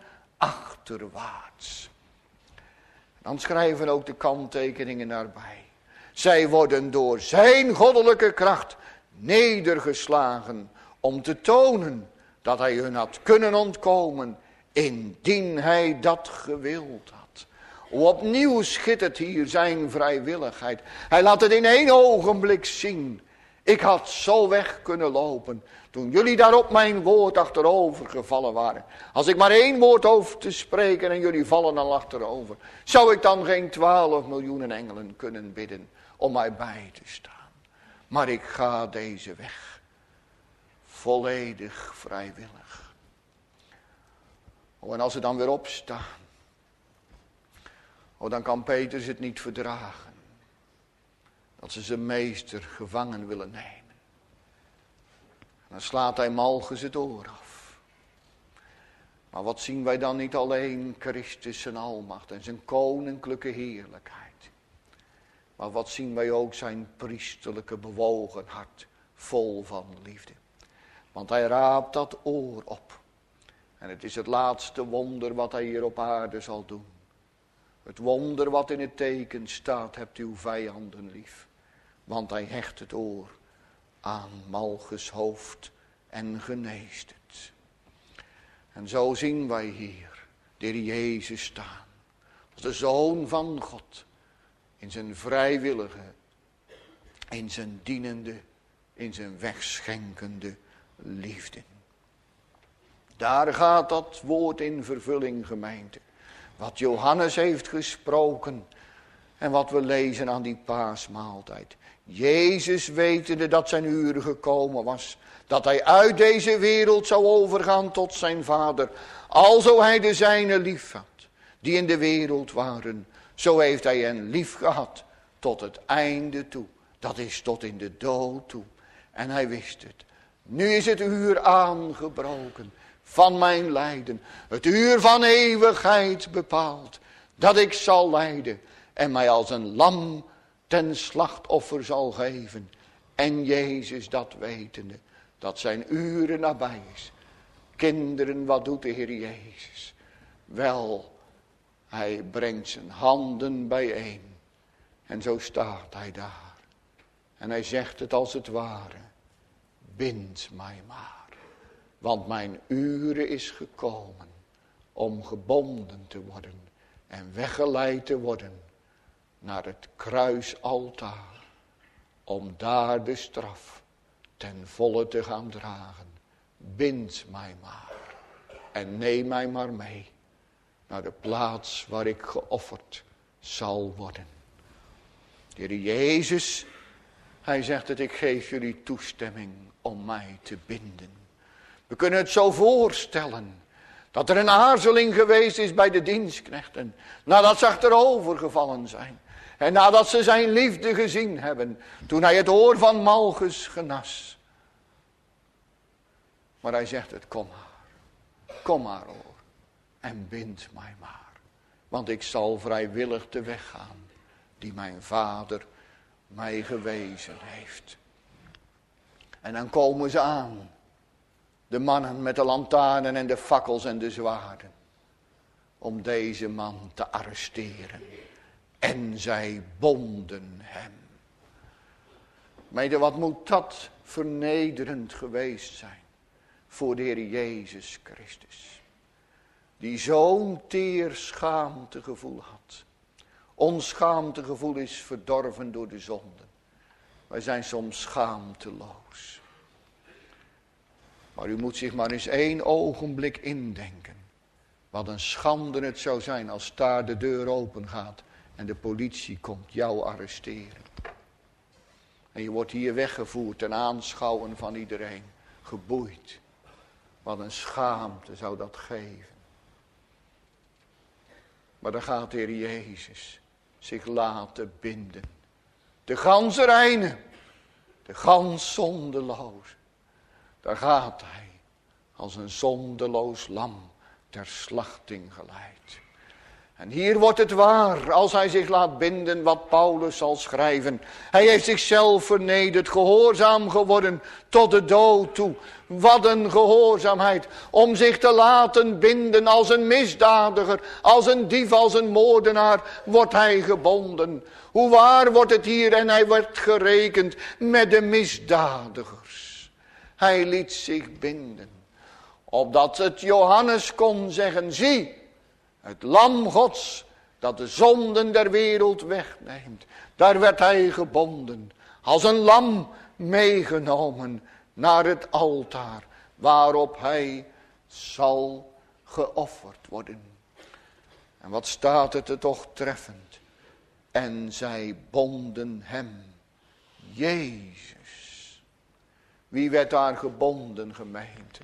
Speaker 1: achterwaarts. Dan schrijven ook de kanttekeningen daarbij. Zij worden door zijn goddelijke kracht nedergeslagen om te tonen dat hij hun had kunnen ontkomen indien hij dat gewild had. Opnieuw schittert hier zijn vrijwilligheid. Hij laat het in één ogenblik zien. Ik had zo weg kunnen lopen toen jullie daar op mijn woord achterover gevallen waren. Als ik maar één woord over te spreken en jullie vallen al achterover. Zou ik dan geen twaalf miljoenen engelen kunnen bidden om mij bij te staan. Maar ik ga deze weg. Volledig vrijwillig. Oh, en als ze dan weer opstaan. Oh, dan kan Petrus het niet verdragen. Dat ze zijn meester gevangen willen nemen. En dan slaat hij Malchus het oor af. Maar wat zien wij dan niet alleen Christus zijn almacht en zijn koninklijke heerlijkheid. Maar wat zien wij ook zijn priesterlijke bewogen hart vol van liefde. Want hij raapt dat oor op. En het is het laatste wonder wat hij hier op aarde zal doen. Het wonder wat in het teken staat, hebt uw vijanden lief. Want hij hecht het oor aan Malchus hoofd en geneest het. En zo zien wij hier de Heer Jezus staan. Als de Zoon van God. In zijn vrijwillige, in zijn dienende, in zijn wegschenkende liefde. Daar gaat dat woord in vervulling, gemeente. Wat Johannes heeft gesproken en wat we lezen aan die paasmaaltijd. Jezus wetende dat zijn uur gekomen was. Dat hij uit deze wereld zou overgaan tot zijn Vader. Alzo hij de zijne lief had, die in de wereld waren. Zo heeft hij hen lief gehad tot het einde toe. Dat is tot in de dood toe. En hij wist het. Nu is het uur aangebroken van mijn lijden. Het uur van eeuwigheid bepaald. Dat ik zal lijden en mij als een lam ten slachtoffer zal geven. En Jezus dat wetende, dat zijn uren nabij is. Kinderen, wat doet de Heer Jezus? Wel, hij brengt zijn handen bijeen. En zo staat hij daar. En hij zegt het als het ware. Bind mij maar. Want mijn uren is gekomen om gebonden te worden. En weggeleid te worden naar het kruisaltaar. Om daar de straf ten volle te gaan dragen. Bind mij maar. En neem mij maar mee. Naar de plaats waar ik geofferd zal worden. De Heer Jezus, hij zegt het, ik geef jullie toestemming om mij te binden. We kunnen het zo voorstellen dat er een aarzeling geweest is bij de dienstknechten. Nadat ze achterover gevallen zijn. En nadat ze zijn liefde gezien hebben. Toen hij het oor van Malchus genas. Maar hij zegt het, kom maar. Kom maar oor. En bind mij maar. Want ik zal vrijwillig de weg gaan. Die mijn vader mij gewezen heeft. En dan komen ze aan. De mannen met de lantaarnen en de fakkels en de zwaarden. Om deze man te arresteren. En zij bonden hem. Mede, wat moet dat vernederend geweest zijn. Voor de Heer Jezus Christus. Die zo'n teer schaamtegevoel had. Ons schaamtegevoel is verdorven door de zonde. Wij zijn soms schaamteloos. Maar u moet zich maar eens één ogenblik indenken. Wat een schande het zou zijn als daar de deur open gaat. En de politie komt jou arresteren. En je wordt hier weggevoerd ten aanschouwen van iedereen. Geboeid. Wat een schaamte zou dat geven. Maar dan gaat de Heer Jezus zich laten binden. De ganse reine. De gans zondeloos. Daar gaat hij als een zondeloos lam ter slachting geleid. En hier wordt het waar, als hij zich laat binden, wat Paulus zal schrijven. Hij heeft zichzelf vernederd, gehoorzaam geworden tot de dood toe. Wat een gehoorzaamheid, om zich te laten binden als een misdadiger, als een dief, als een moordenaar, wordt hij gebonden. Hoe waar wordt het hier, en hij werd gerekend met de misdadigers. Hij liet zich binden, opdat het Johannes kon zeggen, zie, het lam Gods, dat de zonden der wereld wegneemt. Daar werd hij gebonden, als een lam meegenomen naar het altaar, waarop hij zal geofferd worden. En wat staat het er toch treffend. En zij bonden hem, Jezus. Wie werd daar gebonden, gemeente?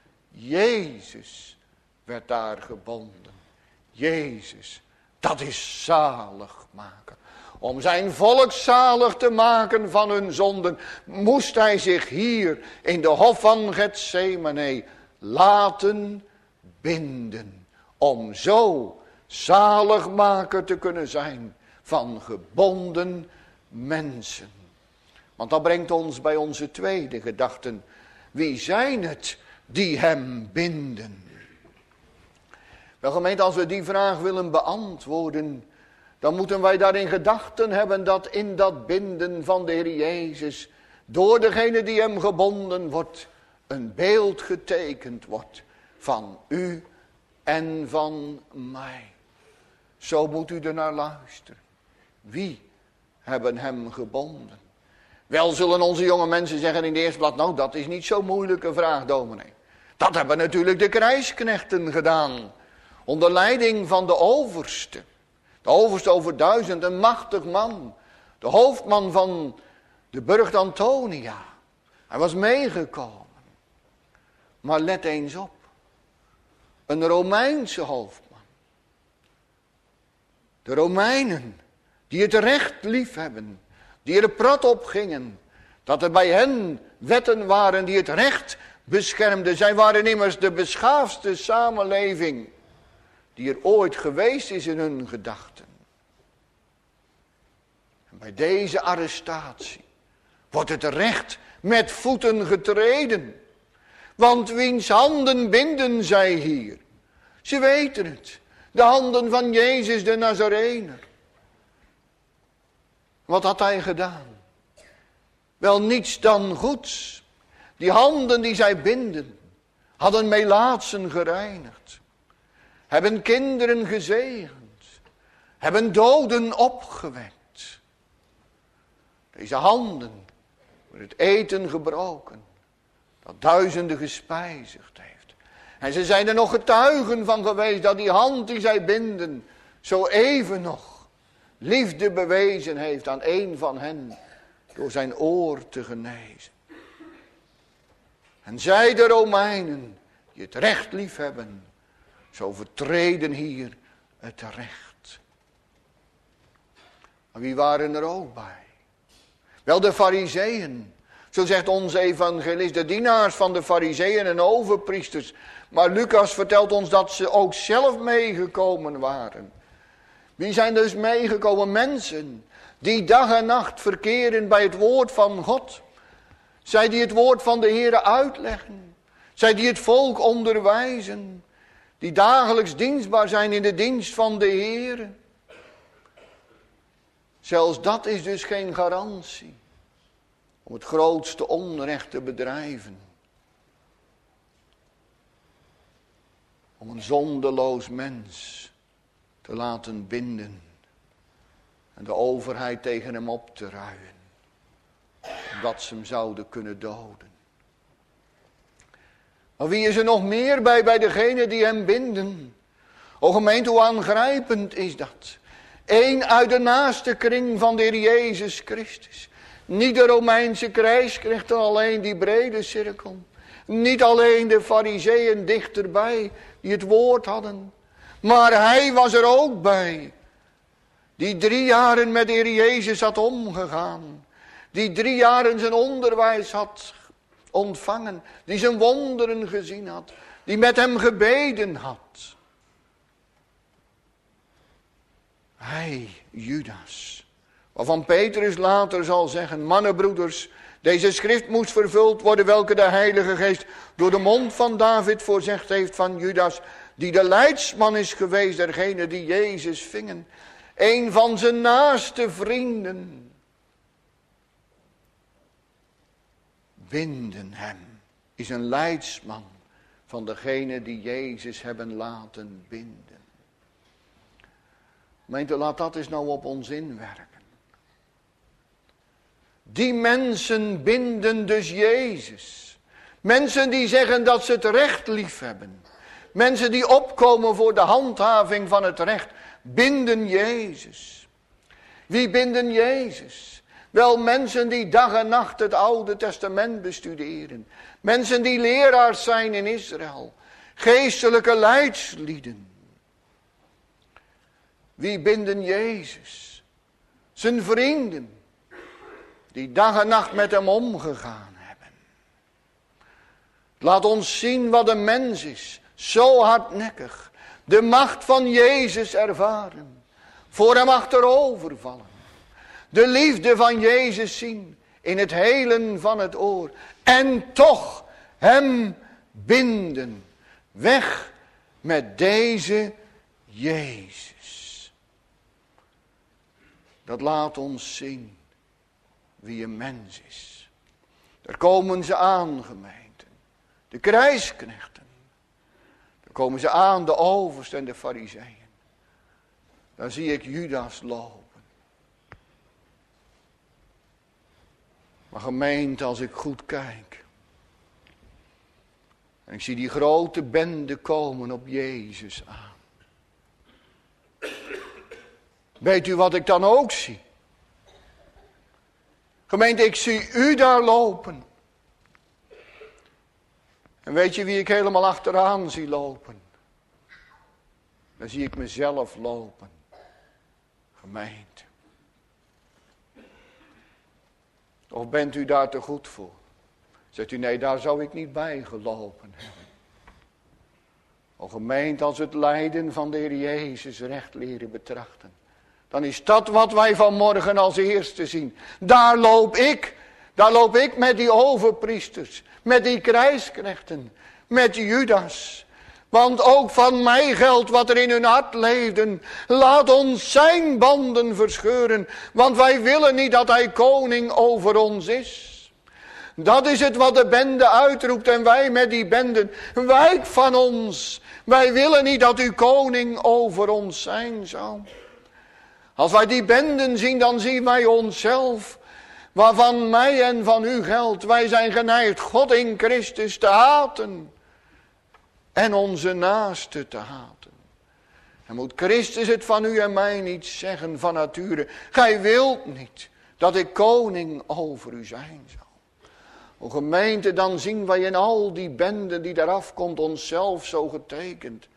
Speaker 1: Jezus werd daar gebonden. Jezus, dat is zalig maken. Om zijn volk zalig te maken van hun zonden, moest hij zich hier in de hof van Getsemane laten binden. Om zo zaligmaker te kunnen zijn van gebonden mensen. Want dat brengt ons bij onze tweede gedachten. Wie zijn het die hem binden? Wel gemeente, als we die vraag willen beantwoorden, dan moeten wij daarin gedachten hebben dat in dat binden van de Heer Jezus, door degene die hem gebonden wordt, een beeld getekend wordt van u en van mij. Zo moet u er naar luisteren. Wie hebben hem gebonden? Wel zullen onze jonge mensen zeggen in de eerste plaats, nou dat is niet zo'n moeilijke vraag, dominee. Dat hebben natuurlijk de krijgsknechten gedaan. Onder leiding van de overste. De overste over duizend, een machtig man. De hoofdman van de burcht Antonia. Hij was meegekomen. Maar let eens op. Een Romeinse hoofdman. De Romeinen, die het recht lief hebben. Die er prat op gingen. Dat er bij hen wetten waren die het recht beschermden. Zij waren immers de beschaafdste samenleving die er ooit geweest is in hun gedachten. En bij deze arrestatie wordt het recht met voeten getreden. Want wiens handen binden zij hier? Ze weten het. De handen van Jezus de Nazarener. Wat had hij gedaan? Wel niets dan goeds. Die handen die zij binden, hadden melaatsen gereinigd. Hebben kinderen gezegend. Hebben doden opgewekt. Deze handen worden het eten gebroken. Dat duizenden gespijzigd heeft. En ze zijn er nog getuigen van geweest dat die hand die zij binden zo even nog liefde bewezen heeft aan een van hen door zijn oor te genezen. En zij de Romeinen die het recht lief hebben, zo vertreden hier het recht. Maar wie waren er ook bij? Wel de Farizeeën. Zo zegt onze evangelist, de dienaars van de Farizeeën en overpriesters. Maar Lucas vertelt ons dat ze ook zelf meegekomen waren. Wie zijn dus meegekomen? Mensen die dag en nacht verkeren bij het woord van God. Zij die het woord van de Heere uitleggen. Zij die het volk onderwijzen. Die dagelijks dienstbaar zijn in de dienst van de Heere. Zelfs dat is dus geen garantie om het grootste onrecht te bedrijven. Om een zondeloos mens te laten binden en de overheid tegen hem op te ruien, omdat ze hem zouden kunnen doden. Maar wie is er nog meer bij, bij degene die hem binden? O gemeente, hoe aangrijpend is dat? Eén uit de naaste kring van de Heer Jezus Christus. Niet de Romeinse krijgsknechten, alleen die brede cirkel. Niet alleen de Farizeeën dichterbij die het woord hadden. Maar hij was er ook bij. Die drie jaren met de Heer Jezus had omgegaan. Die drie jaren zijn onderwijs had ontvangen. Die zijn wonderen gezien had. Die met hem gebeden had. Hij, Judas. Waarvan Petrus later zal zeggen, mannenbroeders, deze schrift moest vervuld worden, welke de Heilige Geest door de mond van David voorzegd heeft van Judas, die de leidsman is geweest dergenen die Jezus vingen. Een van zijn naaste vrienden. Binden hem, is een leidsman van degenen die Jezus hebben laten binden. Gemeente, laat dat eens nou op ons inwerken. Die mensen binden dus Jezus. Mensen die zeggen dat ze het recht lief hebben. Mensen die opkomen voor de handhaving van het recht. Binden Jezus. Wie binden Jezus? Wel, mensen die dag en nacht het Oude Testament bestuderen. Mensen die leraars zijn in Israël. Geestelijke leidslieden. Wie binden Jezus? Zijn vrienden. Die dag en nacht met hem omgegaan hebben. Laat ons zien wat een mens is. Zo hardnekkig. De macht van Jezus ervaren. Voor hem achterover vallen. De liefde van Jezus zien. In het helen van het oor. En toch hem binden. Weg met deze Jezus. Dat laat ons zien wie een mens is. Daar komen ze aan, gemeenten. De krijgsknechten. Daar komen ze aan, de oversten en de farizeeën. Dan zie ik Judas lopen. Maar gemeente, als ik goed kijk. En ik zie die grote bende komen op Jezus aan. Weet u wat ik dan ook zie? Gemeente, ik zie u daar lopen. En weet je wie ik helemaal achteraan zie lopen? Dan zie ik mezelf lopen. Gemeente. Of bent u daar te goed voor? Zegt u, nee, daar zou ik niet bij gelopen hebben. O gemeente, als we het lijden van de Heer Jezus recht leren betrachten. Dan is dat wat wij vanmorgen als eerste zien. Daar loop ik. Daar loop ik met die overpriesters. Met die krijgsknechten. Met Judas. Want ook van mij geldt wat er in hun hart leefden. Laat ons zijn banden verscheuren. Want wij willen niet dat hij koning over ons is. Dat is het wat de bende uitroept. En wij met die benden. Wijk van ons. Wij willen niet dat u koning over ons zijn zou. Als wij die benden zien, dan zien wij onszelf, waarvan mij en van u geldt. Wij zijn geneigd God in Christus te haten en onze naaste te haten. En moet Christus het van u en mij niet zeggen van nature. Gij wilt niet dat ik koning over u zijn zal. O gemeente, dan zien wij in al die benden die daaraf komt onszelf zo getekend.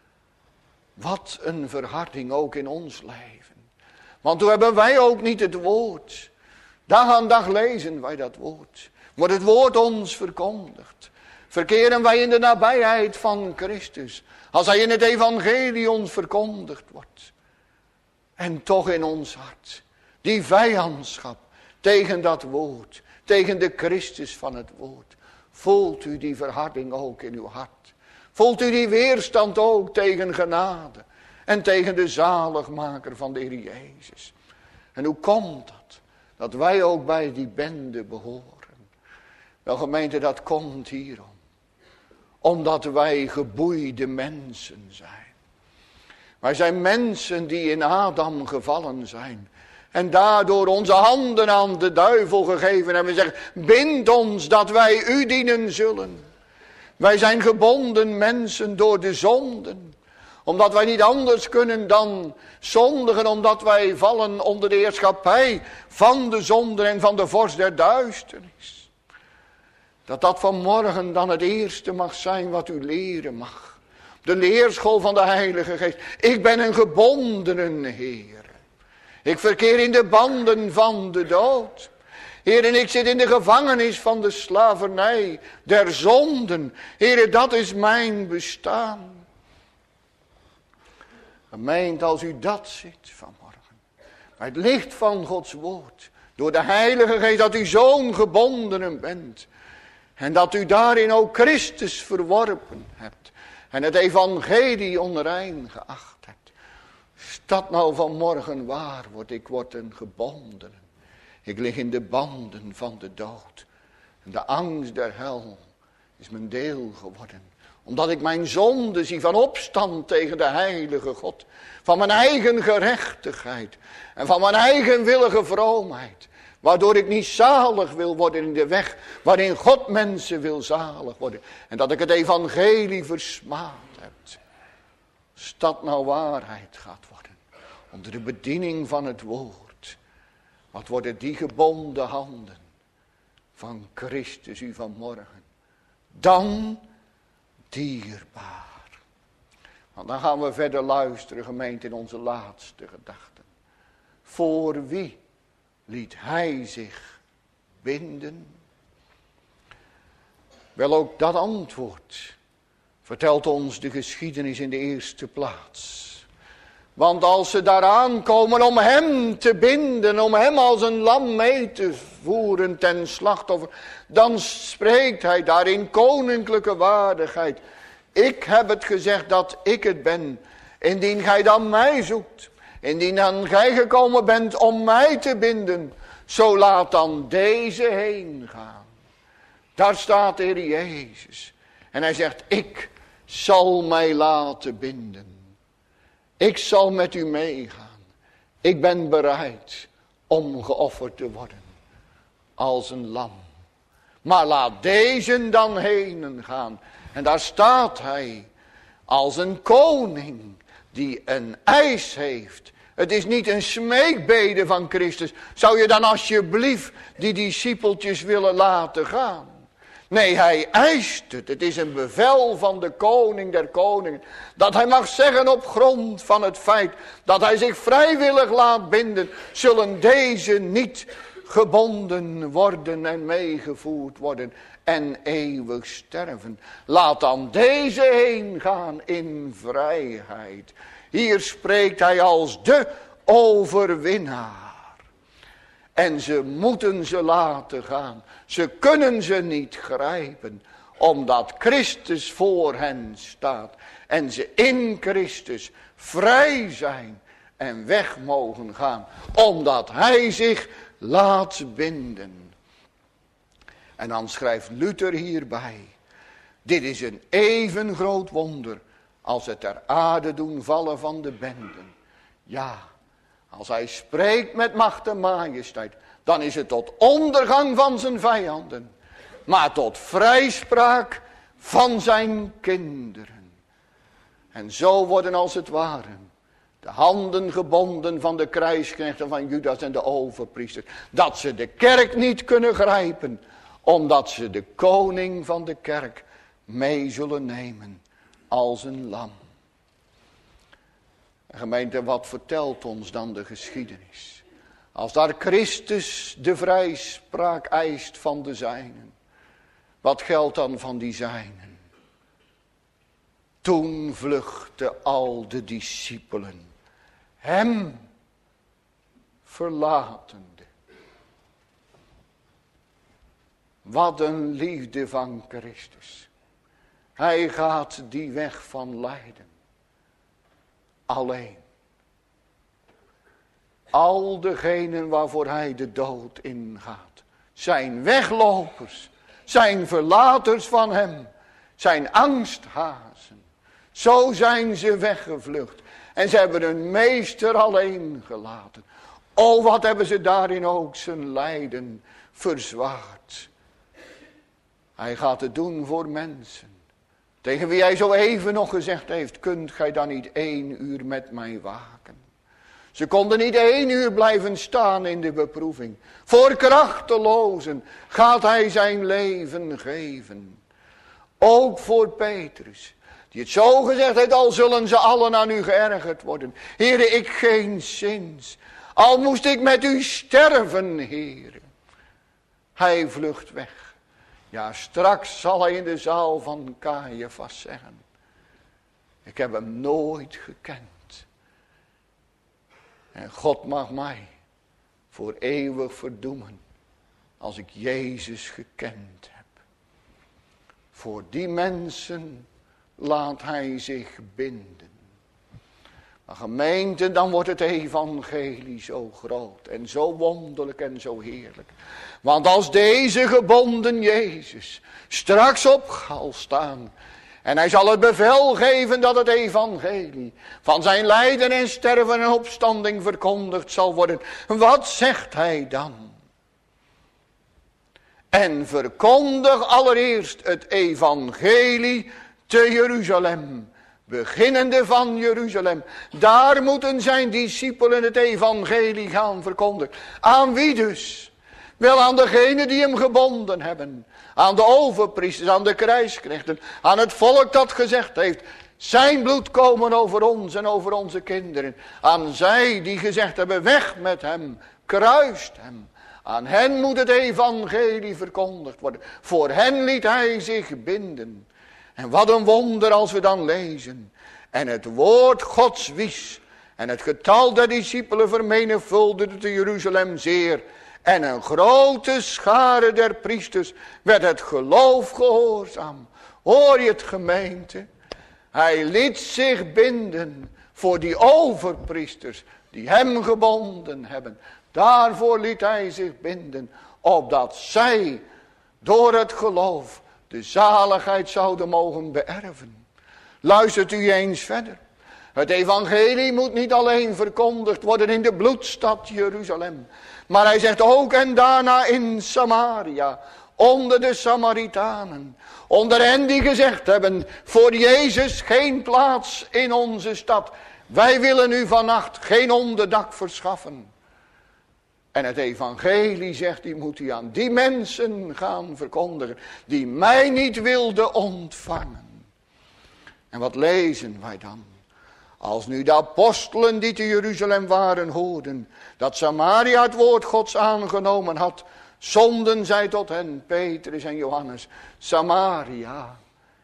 Speaker 1: Wat een verharding ook in ons leven. Want toen hebben wij ook niet het woord. Dag aan dag lezen wij dat woord. Wordt het woord ons verkondigd. Verkeren wij in de nabijheid van Christus. Als hij in het evangelie ons verkondigd wordt. En toch in ons hart. Die vijandschap tegen dat woord. Tegen de Christus van het woord. Voelt u die verharding ook in uw hart. Voelt u die weerstand ook tegen genade. En tegen de zaligmaker van de Heer Jezus. En hoe komt dat? Dat wij ook bij die bende behoren. Wel gemeente, dat komt hierom. Omdat wij geboeide mensen zijn. Wij zijn mensen die in Adam gevallen zijn. En daardoor onze handen aan de duivel gegeven hebben. En zeggen, bind ons dat wij u dienen zullen. Wij zijn gebonden mensen door de zonden. Omdat wij niet anders kunnen dan zondigen. Omdat wij vallen onder de heerschappij van de zonde en van de vorst der duisternis. Dat dat vanmorgen dan het eerste mag zijn wat u leren mag. De leerschool van de Heilige Geest. Ik ben een gebondene Heer. Ik verkeer in de banden van de dood. Heer, en ik zit in de gevangenis van de slavernij der zonden. Heer, dat is mijn bestaan. Gemeente, als u dat ziet vanmorgen. Het licht van Gods woord. Door de Heilige Geest dat u zo'n gebondenen bent. En dat u daarin ook Christus verworpen hebt. En het evangelie onrein geacht hebt. Is dat nou vanmorgen waar wordt? Ik word een gebondene. Ik lig in de banden van de dood. En de angst der hel is mijn deel geworden. Omdat ik mijn zonde zie van opstand tegen de heilige God. Van mijn eigen gerechtigheid. En van mijn eigen willige vroomheid. Waardoor ik niet zalig wil worden in de weg waarin God mensen wil zalig worden. En dat ik het evangelie versmaad heb. Als dat nou waarheid gaat worden. Onder de bediening van het woord. Wat worden die gebonden handen van Christus u vanmorgen. Dan dierbaar. Want dan gaan we verder luisteren, gemeente, in onze laatste gedachten. Voor wie liet hij zich binden? Wel, ook dat antwoord vertelt ons de geschiedenis in de eerste plaats. Want als ze daaraan komen om hem te binden, om hem als een lam mee te voeren ten slachtoffer, dan spreekt hij daar in koninklijke waardigheid. Ik heb het gezegd dat ik het ben, indien gij dan mij zoekt. Indien dan gij gekomen bent om mij te binden, zo laat dan deze heen gaan. Daar staat de Heer Jezus. En hij zegt, ik zal mij laten binden. Ik zal met u meegaan. Ik ben bereid om geofferd te worden. Als een lam. Maar laat deze dan heen gaan. En daar staat hij. Als een koning die een eis heeft. Het is niet een smeekbede van Christus. Zou je dan alsjeblieft die discipeltjes willen laten gaan? Nee, hij eist het. Het is een bevel van de koning der koningen. Dat hij mag zeggen op grond van het feit dat hij zich vrijwillig laat binden. Zullen deze niet gebonden worden en meegevoerd worden en eeuwig sterven. Laat dan deze heen gaan in vrijheid. Hier spreekt hij als de overwinnaar. En ze moeten ze laten gaan. Ze kunnen ze niet grijpen. Omdat Christus voor hen staat. En ze in Christus vrij zijn. En weg mogen gaan. Omdat hij zich laat binden. En dan schrijft Luther hierbij. Dit is een even groot wonder. Als het ter aarde doen vallen van de benden. Ja. Als hij spreekt met macht en majesteit, dan is het tot ondergang van zijn vijanden. Maar tot vrijspraak van zijn kinderen. En zo worden als het ware de handen gebonden van de krijgsknechten van Judas en de overpriesters. Dat ze de kerk niet kunnen grijpen, omdat ze de koning van de kerk mee zullen nemen als een lam. Gemeente, wat vertelt ons dan de geschiedenis? Als daar Christus de vrijspraak eist van de zijnen. Wat geldt dan van die zijnen? Toen vluchtten al de discipelen hem verlatende. Wat een liefde van Christus. Hij gaat die weg van lijden. Alleen. Al degenen waarvoor hij de dood ingaat. Zijn weglopers. Zijn verlaters van hem. Zijn angsthazen. Zo zijn ze weggevlucht. En ze hebben hun meester alleen gelaten. Oh, wat hebben ze daarin ook zijn lijden verzwaard. Hij gaat het doen voor mensen. Tegen wie hij zo even nog gezegd heeft, kunt gij dan niet één uur met mij waken? Ze konden niet één uur blijven staan in de beproeving. Voor krachtelozen gaat hij zijn leven geven. Ook voor Petrus, die het zo gezegd heeft, al zullen ze allen aan u geërgerd worden. Heere, ik geen zins. Al moest ik met u sterven, Heere. Hij vlucht weg. Ja, straks zal hij in de zaal van Caiaphas zeggen. Ik heb hem nooit gekend. En God mag mij voor eeuwig verdoemen als ik Jezus gekend heb. Voor die mensen laat hij zich binden. Maar gemeente, dan wordt het evangelie zo groot en zo wonderlijk en zo heerlijk. Want als deze gebonden Jezus straks op zal staan en hij zal het bevel geven dat het evangelie van zijn lijden en sterven en opstanding verkondigd zal worden. Wat zegt hij dan? En verkondig allereerst het evangelie te Jeruzalem. Beginnende van Jeruzalem. Daar moeten zijn discipelen het evangelie gaan verkondigen. Aan wie dus? Wel aan degenen die hem gebonden hebben. Aan de overpriesters, aan de krijgsknechten. Aan het volk dat gezegd heeft. Zijn bloed komen over ons en over onze kinderen. Aan zij die gezegd hebben, weg met hem. Kruist hem. Aan hen moet het evangelie verkondigd worden. Voor hen liet hij zich binden. En wat een wonder als we dan lezen. En het woord Gods wies. En het getal der discipelen vermenigvuldigde te Jeruzalem zeer. En een grote schare der priesters werd het geloof gehoorzaam. Hoor je het, gemeente? Hij liet zich binden voor die overpriesters die hem gebonden hebben. Daarvoor liet hij zich binden. Opdat zij door het geloof de zaligheid zouden mogen beërven. Luistert u eens verder. Het evangelie moet niet alleen verkondigd worden in de bloedstad Jeruzalem. Maar hij zegt ook en daarna in Samaria. Onder de Samaritanen. Onder hen die gezegd hebben. Voor Jezus geen plaats in onze stad. Wij willen u vannacht geen onderdak verschaffen. En het evangelie zegt, die moet u aan die mensen gaan verkondigen. Die mij niet wilden ontvangen. En wat lezen wij dan? Als nu de apostelen die te Jeruzalem waren hoorden. Dat Samaria het woord Gods aangenomen had. Zonden zij tot hen, Petrus en Johannes. Samaria.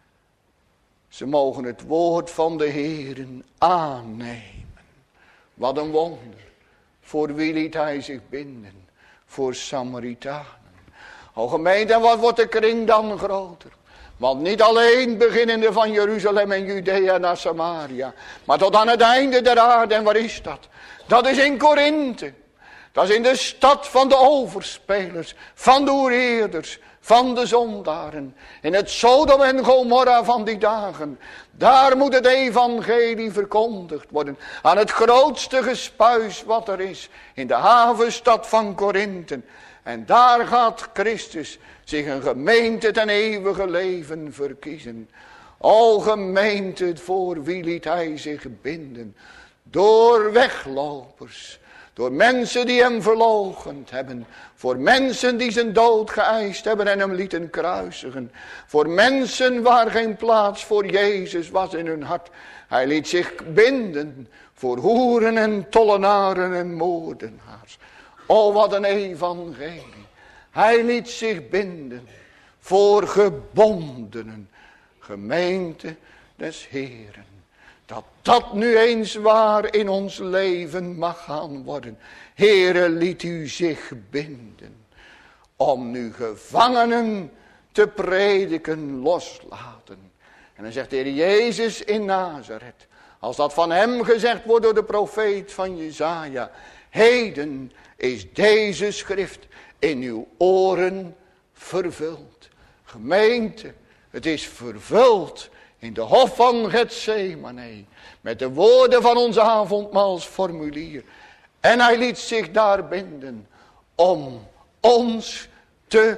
Speaker 1: Ze mogen het woord van de Heeren aannemen. Wat een wonder. Voor wie liet hij zich binden? Voor Samaritanen. O gemeente, en wat wordt de kring dan groter? Want niet alleen beginnende van Jeruzalem en Judea naar Samaria. Maar tot aan het einde der aarde. En waar is dat? Dat is in Korinthe. Dat is in de stad van de overspelers. Van de hoereerders. Van de zondaren. In het Sodom en Gomorra van die dagen. Daar moet het evangelie verkondigd worden. Aan het grootste gespuis wat er is. In de havenstad van Korinthe. En daar gaat Christus zich een gemeente ten eeuwige leven verkiezen. O gemeente, voor wie liet hij zich binden? Door weglopers. Door mensen die hem verloochend hebben. Voor mensen die zijn dood geëist hebben en hem lieten kruisigen. Voor mensen waar geen plaats voor Jezus was in hun hart. Hij liet zich binden voor hoeren en tollenaren en moordenaars. O, wat een evangelie. Hij liet zich binden voor gebondenen. Gemeente des Heeren. Dat dat nu eens waar in ons leven mag gaan worden. Heere, liet u zich binden. Om nu gevangenen te prediken loslaten. En dan zegt de Heer Jezus in Nazareth. Als dat van hem gezegd wordt door de profeet van Jesaja. Heden is deze schrift in uw oren vervuld. Gemeente, het is vervuld in de hof van Getsemane. Met de woorden van ons avondmaalsformulier. En hij liet zich daar binden om ons te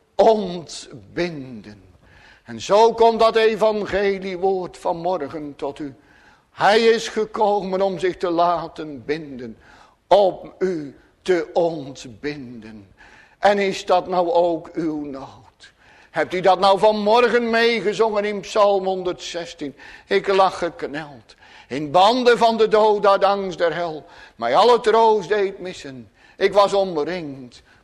Speaker 1: ontbinden. En zo komt dat evangeliewoord vanmorgen tot u. Hij is gekomen om zich te laten binden. Om u te ontbinden. En is dat nou ook uw nood? Hebt u dat nou vanmorgen meegezongen in Psalm honderdzestien? Ik lag gekneld. In banden van de dood uit angst der hel. Mij alle troost deed missen. Ik was omringd.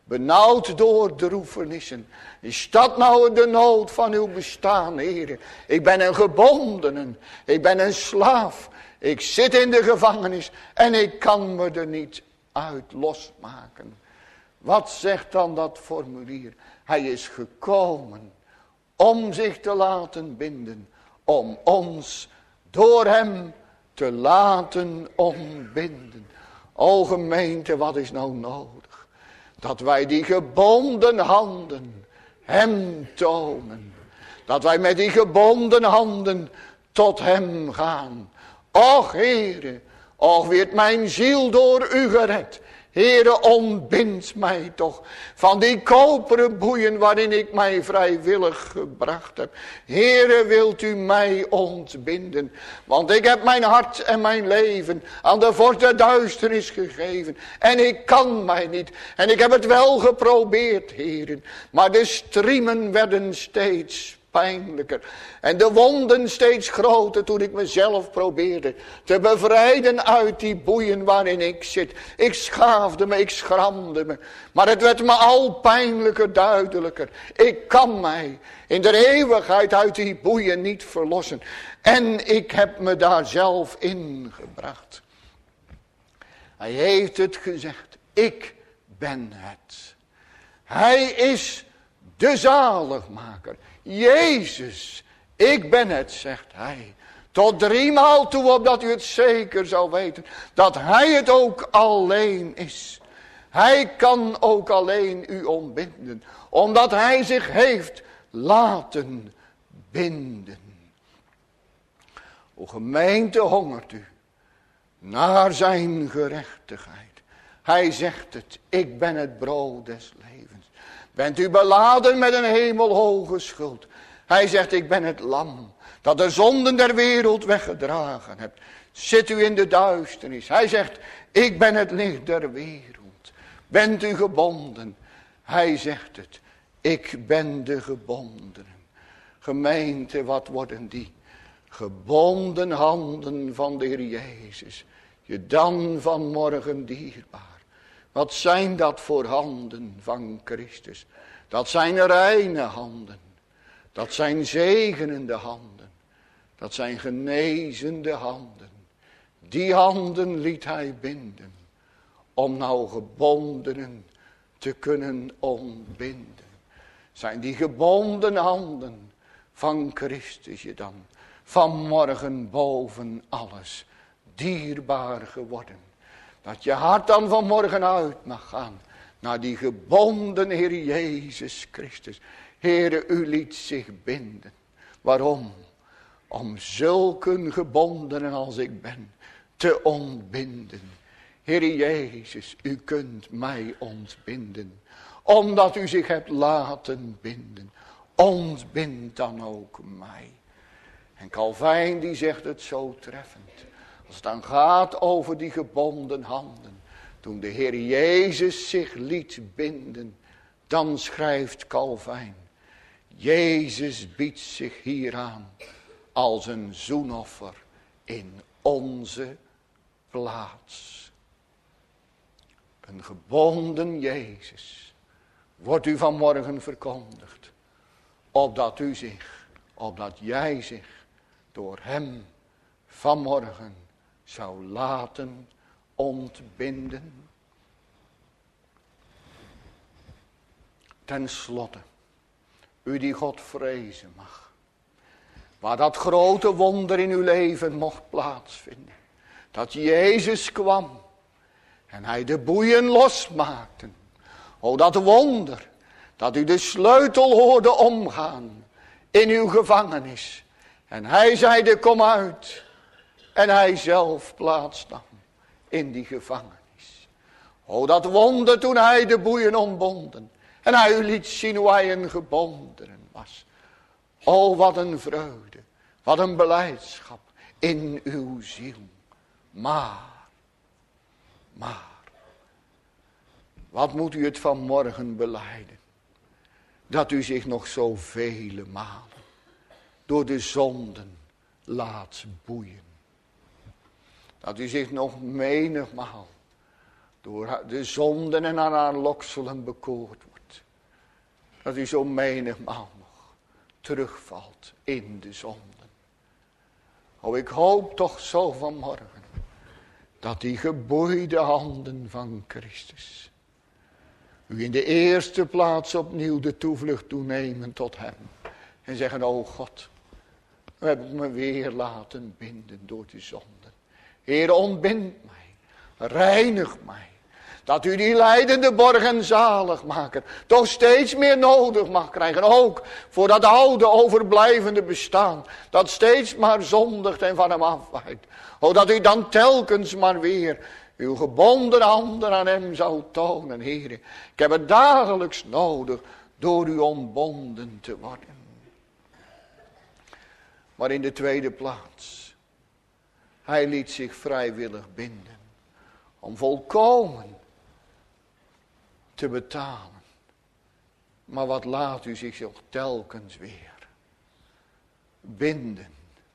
Speaker 1: benauwd door droefenissen. Is dat nou de nood van uw bestaan, Heer? Ik ben een gebondene, ik ben een slaaf. Ik zit in de gevangenis en ik kan me er niet uit losmaken. Wat zegt dan dat formulier? Hij is gekomen om zich te laten binden, om ons door hem te laten ontbinden. O gemeente, wat is nou nodig? Dat wij die gebonden handen hem tonen. Dat wij met die gebonden handen tot hem gaan. Och Heere, och werd mijn ziel door u gered. Heere, ontbind mij toch van die koperen boeien waarin ik mij vrijwillig gebracht heb. Heere, wilt u mij ontbinden, want ik heb mijn hart en mijn leven aan de vorst der duisternis gegeven. En ik kan mij niet, en ik heb het wel geprobeerd, Heere, maar de striemen werden steeds pijnlijker. En de wonden steeds groter toen ik mezelf probeerde te bevrijden uit die boeien waarin ik zit. Ik schaafde me, ik schramde me. Maar het werd me al pijnlijker, duidelijker. Ik kan mij in de eeuwigheid uit die boeien niet verlossen. En ik heb me daar zelf in gebracht. Hij heeft het gezegd. Ik ben het. Hij is de zaligmaker. Jezus, ik ben het, zegt hij. Tot driemaal toe, opdat u het zeker zou weten. Dat hij het ook alleen is. Hij kan ook alleen u ontbinden. Omdat hij zich heeft laten binden. O gemeente, hongert u naar zijn gerechtigheid. Hij zegt het, ik ben het brood des levens. Bent u beladen met een hemelhoge schuld. Hij zegt, ik ben het lam dat de zonden der wereld weggedragen hebt. Zit u in de duisternis. Hij zegt, ik ben het licht der wereld. Bent u gebonden. Hij zegt het, ik ben de gebondenen. Gemeente, wat worden die gebonden handen van de Heer Jezus je dan vanmorgen dierbaar? Wat zijn dat voor handen van Christus? Dat zijn reine handen. Dat zijn zegenende handen. Dat zijn genezende handen. Die handen liet hij binden. Om nou gebondenen te kunnen ontbinden. Zijn die gebonden handen van Christus je dan vanmorgen boven alles dierbaar geworden? Dat je hart dan vanmorgen uit mag gaan naar die gebonden Heer Jezus Christus. Heere, u liet zich binden. Waarom? Om zulke gebondenen als ik ben te ontbinden. Heer Jezus, u kunt mij ontbinden. Omdat u zich hebt laten binden. Ontbind dan ook mij. En Calvijn die zegt het zo treffend. Als het dan gaat over die gebonden handen. Toen de Heer Jezus zich liet binden. Dan schrijft Calvijn. Jezus biedt zich hieraan. Als een zoenoffer in onze plaats. Een gebonden Jezus. Wordt u vanmorgen verkondigd. Opdat u zich. Opdat jij zich. Door hem. Vanmorgen. Zou laten ontbinden. Ten slotte, u die God vrezen mag, waar dat grote wonder in uw leven mocht plaatsvinden, dat Jezus kwam en hij de boeien losmaakte. O dat wonder, dat u de sleutel hoorde omgaan in uw gevangenis. En hij zeide, kom uit. En hij zelf plaatsnam in die gevangenis. O dat wonder toen hij de boeien ontbonden. En hij u liet zien hoe hij een gebondene was. O wat een vreugde. Wat een belijdschap in uw ziel. Maar. Maar. Wat moet u het vanmorgen belijden. Dat u zich nog zo vele malen. Door de zonden laat boeien. Dat u zich nog menigmaal door de zonden en aan haar lokselen bekoord wordt. Dat u zo menigmaal nog terugvalt in de zonden. O, ik hoop toch zo vanmorgen dat die geboeide handen van Christus u in de eerste plaats opnieuw de toevlucht toenemen tot hem. En zeggen, o God, u hebt me weer laten binden door de zonden. Heer, ontbind mij, reinig mij. Dat u die lijdende borg en zaligmaker toch steeds meer nodig mag krijgen. Ook voor dat oude overblijvende bestaan. Dat steeds maar zondigt en van hem afwijkt. O, dat u dan telkens maar weer uw gebonden handen aan hem zou tonen. Heer, ik heb het dagelijks nodig door u ontbonden te worden. Maar in de tweede plaats. Hij liet zich vrijwillig binden. Om volkomen te betalen. Maar wat laat u zich toch telkens weer binden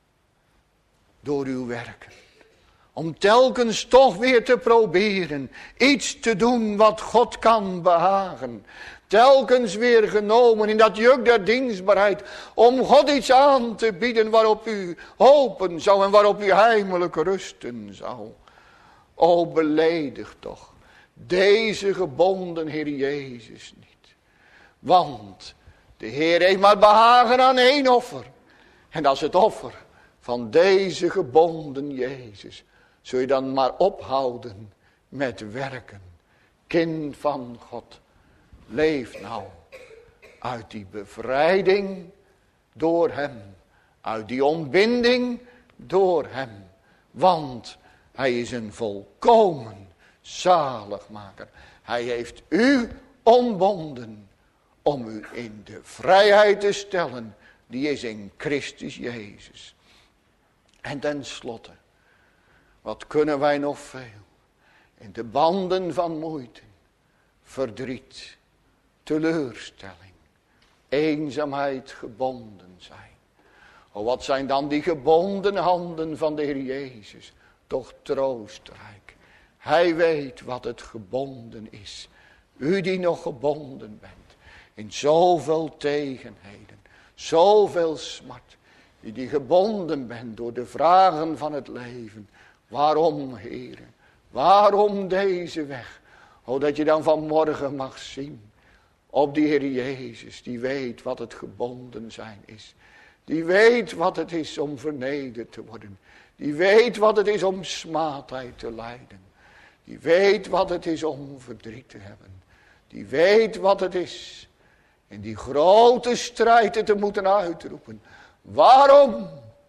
Speaker 1: door uw werken. Om telkens toch weer te proberen iets te doen wat God kan behagen. Telkens weer genomen in dat juk der dienstbaarheid. Om God iets aan te bieden waarop u hopen zou en waarop u heimelijk rusten zou. O, beledig toch deze gebonden Heer Jezus niet. Want de Heer heeft maar behagen aan één offer. En dat is het offer van deze gebonden Jezus. Zul je dan maar ophouden met werken. Kind van God, leef nou uit die bevrijding door hem. Uit die ontbinding door hem. Want hij is een volkomen zaligmaker. Hij heeft u ontbonden om u in de vrijheid te stellen. Die is in Christus Jezus. En tenslotte, wat kunnen wij nog veel in de banden van moeite, verdriet, teleurstelling, eenzaamheid gebonden zijn. O, wat zijn dan die gebonden handen van de Heer Jezus, toch troostrijk. Hij weet wat het gebonden is. U die nog gebonden bent in zoveel tegenheden, zoveel smart. Die die gebonden bent door de vragen van het leven. Waarom, Heere? Waarom deze weg? O, dat je dan vanmorgen mag zien op die Heer Jezus. Die weet wat het gebonden zijn is. Die weet wat het is om vernederd te worden. Die weet wat het is om smaadheid te lijden. Die weet wat het is om verdriet te hebben. Die weet wat het is in die grote strijd te moeten uitroepen. Waarom?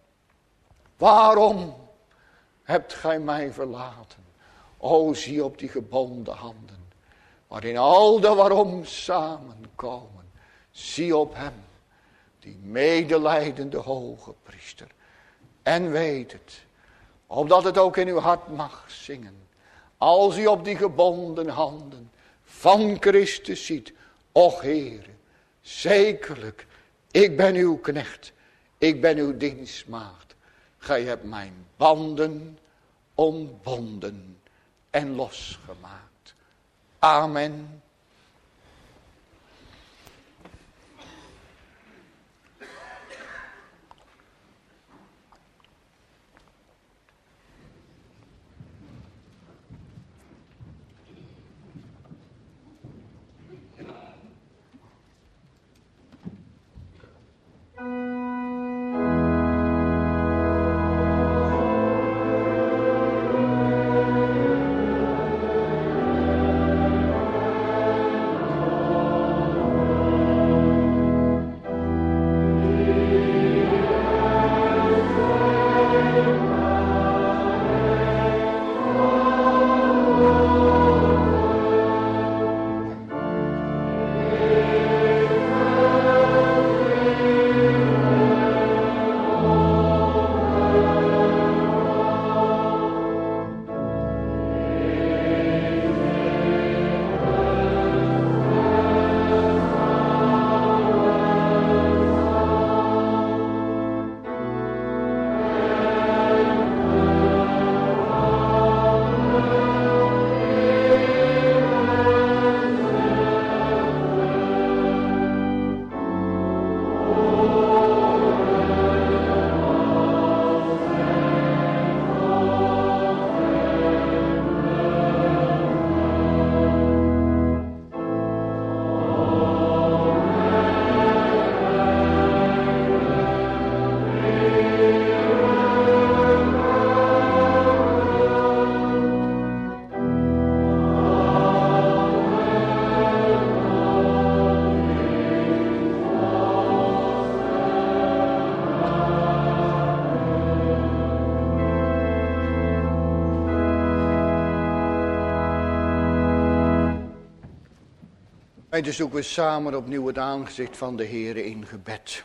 Speaker 1: Waarom hebt gij mij verlaten? O, zie op die gebonden handen, waarin al de waarom samenkomen. Zie op hem, die medelijdende hoge priester. En weet het, opdat het ook in uw hart mag zingen. Als u op die gebonden handen van Christus ziet. Och Heere, zekerlijk, ik ben uw knecht. Ik ben uw dienstmaagd. Gij hebt mijn banden ontbonden en losgemaakt. Amen. Gemeente, zoeken we samen opnieuw het aangezicht van de Heer in gebed.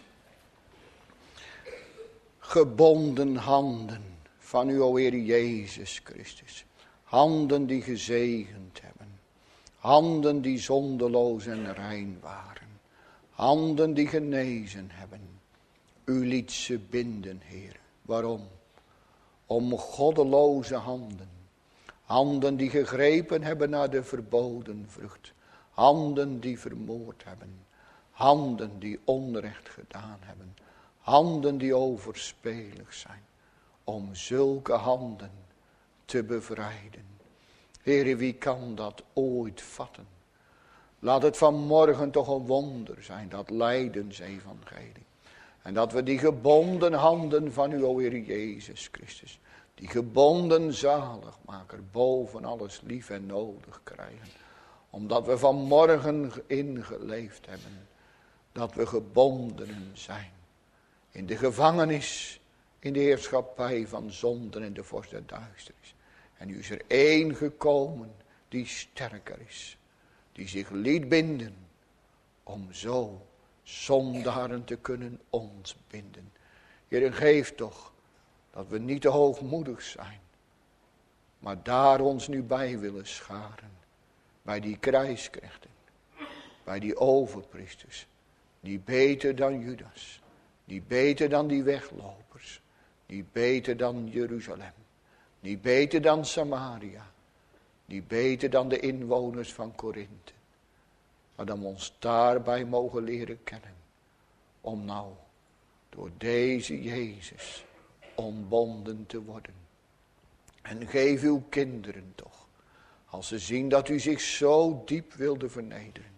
Speaker 1: Gebonden handen van u, o Heer Jezus Christus. Handen die gezegend hebben. Handen die zondeloos en rein waren. Handen die genezen hebben. U liet ze binden, Heer. Waarom? Om goddeloze handen. Handen die gegrepen hebben naar de verboden vrucht. Handen die vermoord hebben. Handen die onrecht gedaan hebben. Handen die overspelig zijn. Om zulke handen te bevrijden. Heere, wie kan dat ooit vatten? Laat het vanmorgen toch een wonder zijn, dat lijdensevangelie. En dat we die gebonden handen van u, o Heer Jezus Christus, die gebonden zaligmaker boven alles lief en nodig krijgen. Omdat we vanmorgen ingeleefd hebben, dat we gebondenen zijn. In de gevangenis, in de heerschappij van zonden en de vorst der duisternis. En nu is er één gekomen die sterker is. Die zich liet binden om zo zondaren te kunnen ontbinden. Heer, geef toch dat we niet te hoogmoedig zijn. Maar daar ons nu bij willen scharen. Bij die krijgsknechten. Bij die overpriesters. Die beter dan Judas. Die beter dan die weglopers. Die beter dan Jeruzalem. Die beter dan Samaria. Die beter dan de inwoners van Korinthe. Maar dan we ons daarbij mogen leren kennen. Om nou door deze Jezus ontbonden te worden. En geef uw kinderen toch. Als ze zien dat u zich zo diep wilde vernederen.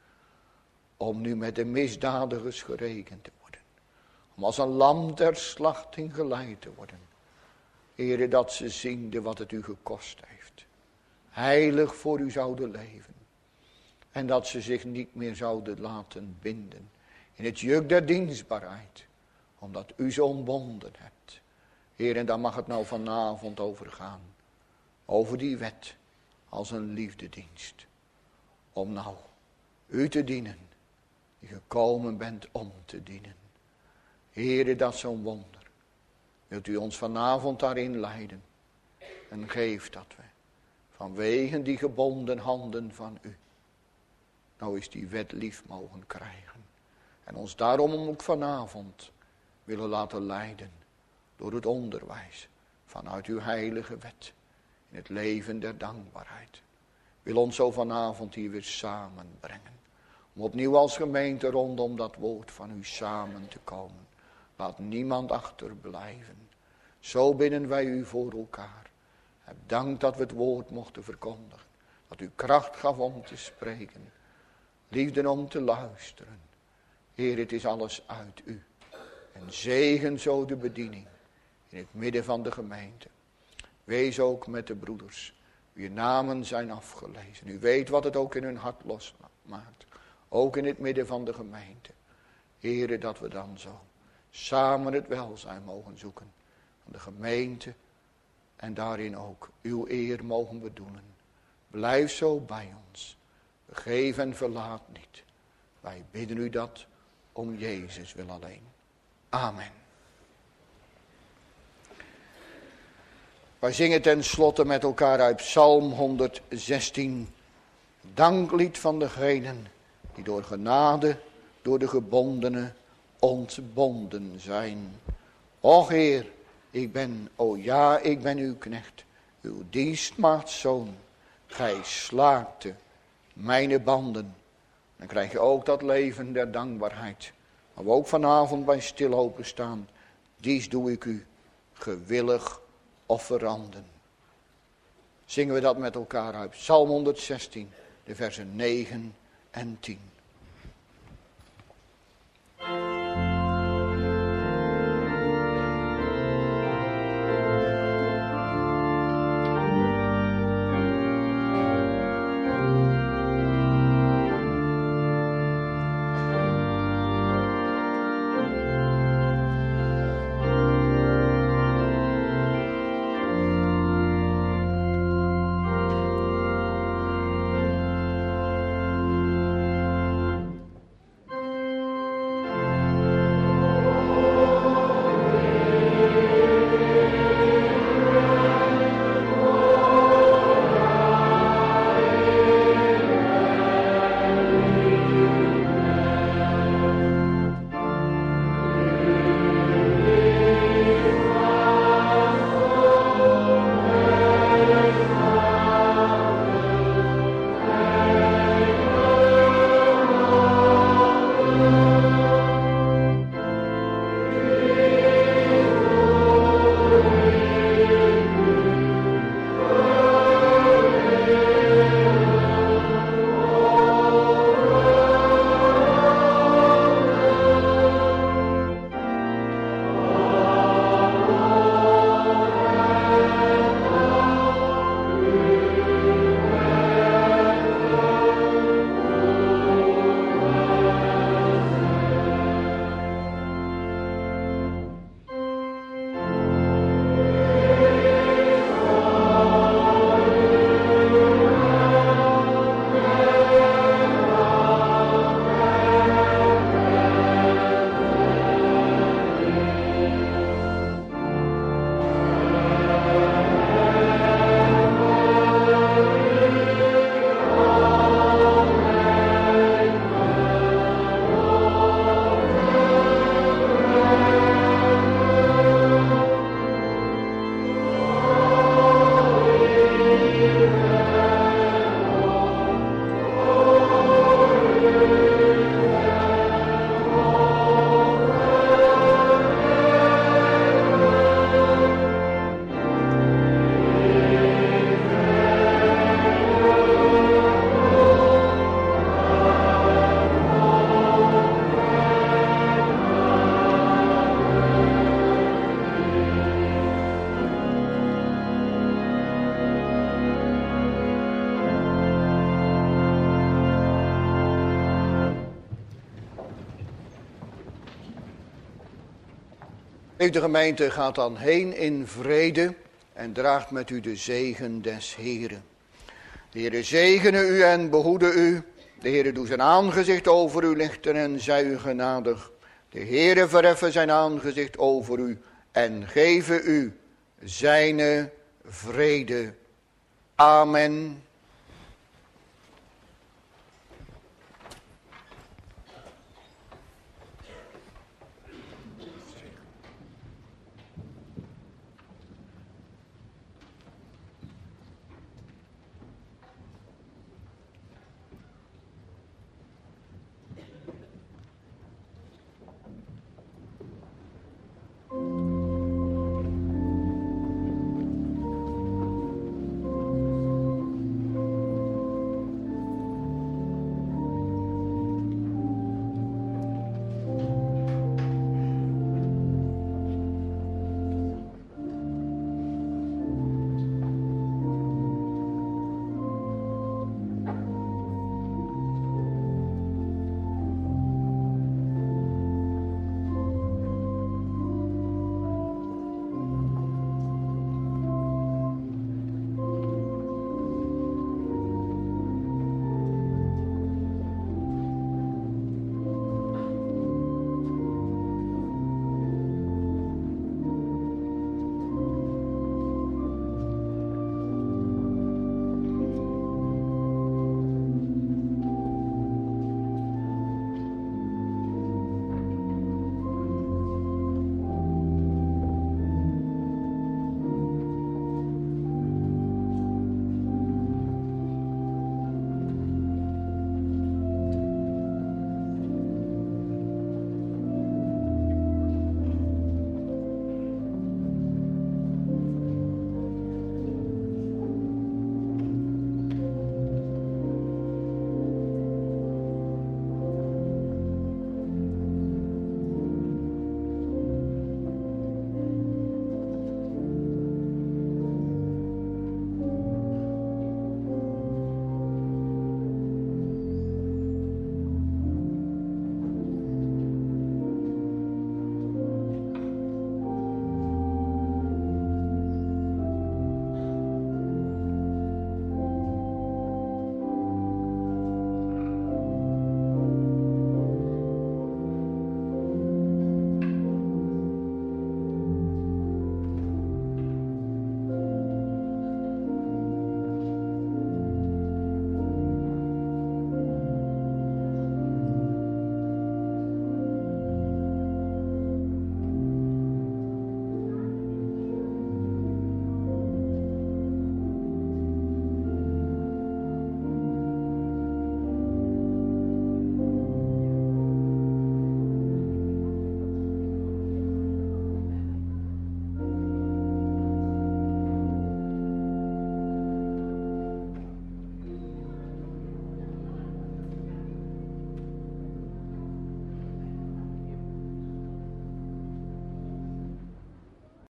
Speaker 1: Om nu met de misdadigers gerekend te worden. Om als een lam ter slachting geleid te worden. Heere, dat ze ziende wat het u gekost heeft. Heilig voor u zouden leven. En dat ze zich niet meer zouden laten binden. In het juk der dienstbaarheid. Omdat u ze ontbonden hebt. Heer, en daar mag het nou vanavond over gaan. Over die wet. Als een liefdedienst. Om nou u te dienen. Die gekomen bent om te dienen. Heere, dat zo'n wonder. Wilt u ons vanavond daarin leiden. En geef dat we. Vanwege die gebonden handen van u. Nou is die wet lief mogen krijgen. En ons daarom ook vanavond willen laten leiden. Door het onderwijs vanuit uw heilige wet. In het leven der dankbaarheid. Wil ons zo vanavond hier weer samenbrengen. Om opnieuw als gemeente rondom dat woord van u samen te komen. Laat niemand achterblijven. Zo bidden wij u voor elkaar. Heb dank dat we het woord mochten verkondigen. Dat u kracht gaf om te spreken. Liefde om te luisteren. Heer, het is alles uit u. En zegen zo de bediening. In het midden van de gemeente. Wees ook met de broeders. Wier namen zijn afgelezen. U weet wat het ook in hun hart losmaakt. Ook in het midden van de gemeente. Heere, dat we dan zo samen het welzijn mogen zoeken. Van de gemeente. En daarin ook uw eer mogen bedoelen. Blijf zo bij ons. Vergeef en verlaat niet. Wij bidden u dat om Jezus wil alleen. Amen. Wij zingen ten slotte met elkaar uit Psalm honderdzestien. Danklied van degenen die door genade, door de gebondenen ontbonden zijn. Och Heer, ik ben, o ja, ik ben uw knecht, uw dienstmaagdszoon. Gij slaakte mijn banden. Dan krijg je ook dat leven der dankbaarheid. Maar we ook vanavond bij stil openstaan. Dies doe ik u gewillig offeranden. Zingen we dat met elkaar uit. Psalm honderdzestien, de versen negen en tien. De gemeente gaat dan heen in vrede en draagt met u de zegen des Heren. De Heere zegene u en behoede u. De Heere doet zijn aangezicht over u lichten en zij u genadig. De Heere verheffen zijn aangezicht over u en geven u zijne vrede. Amen.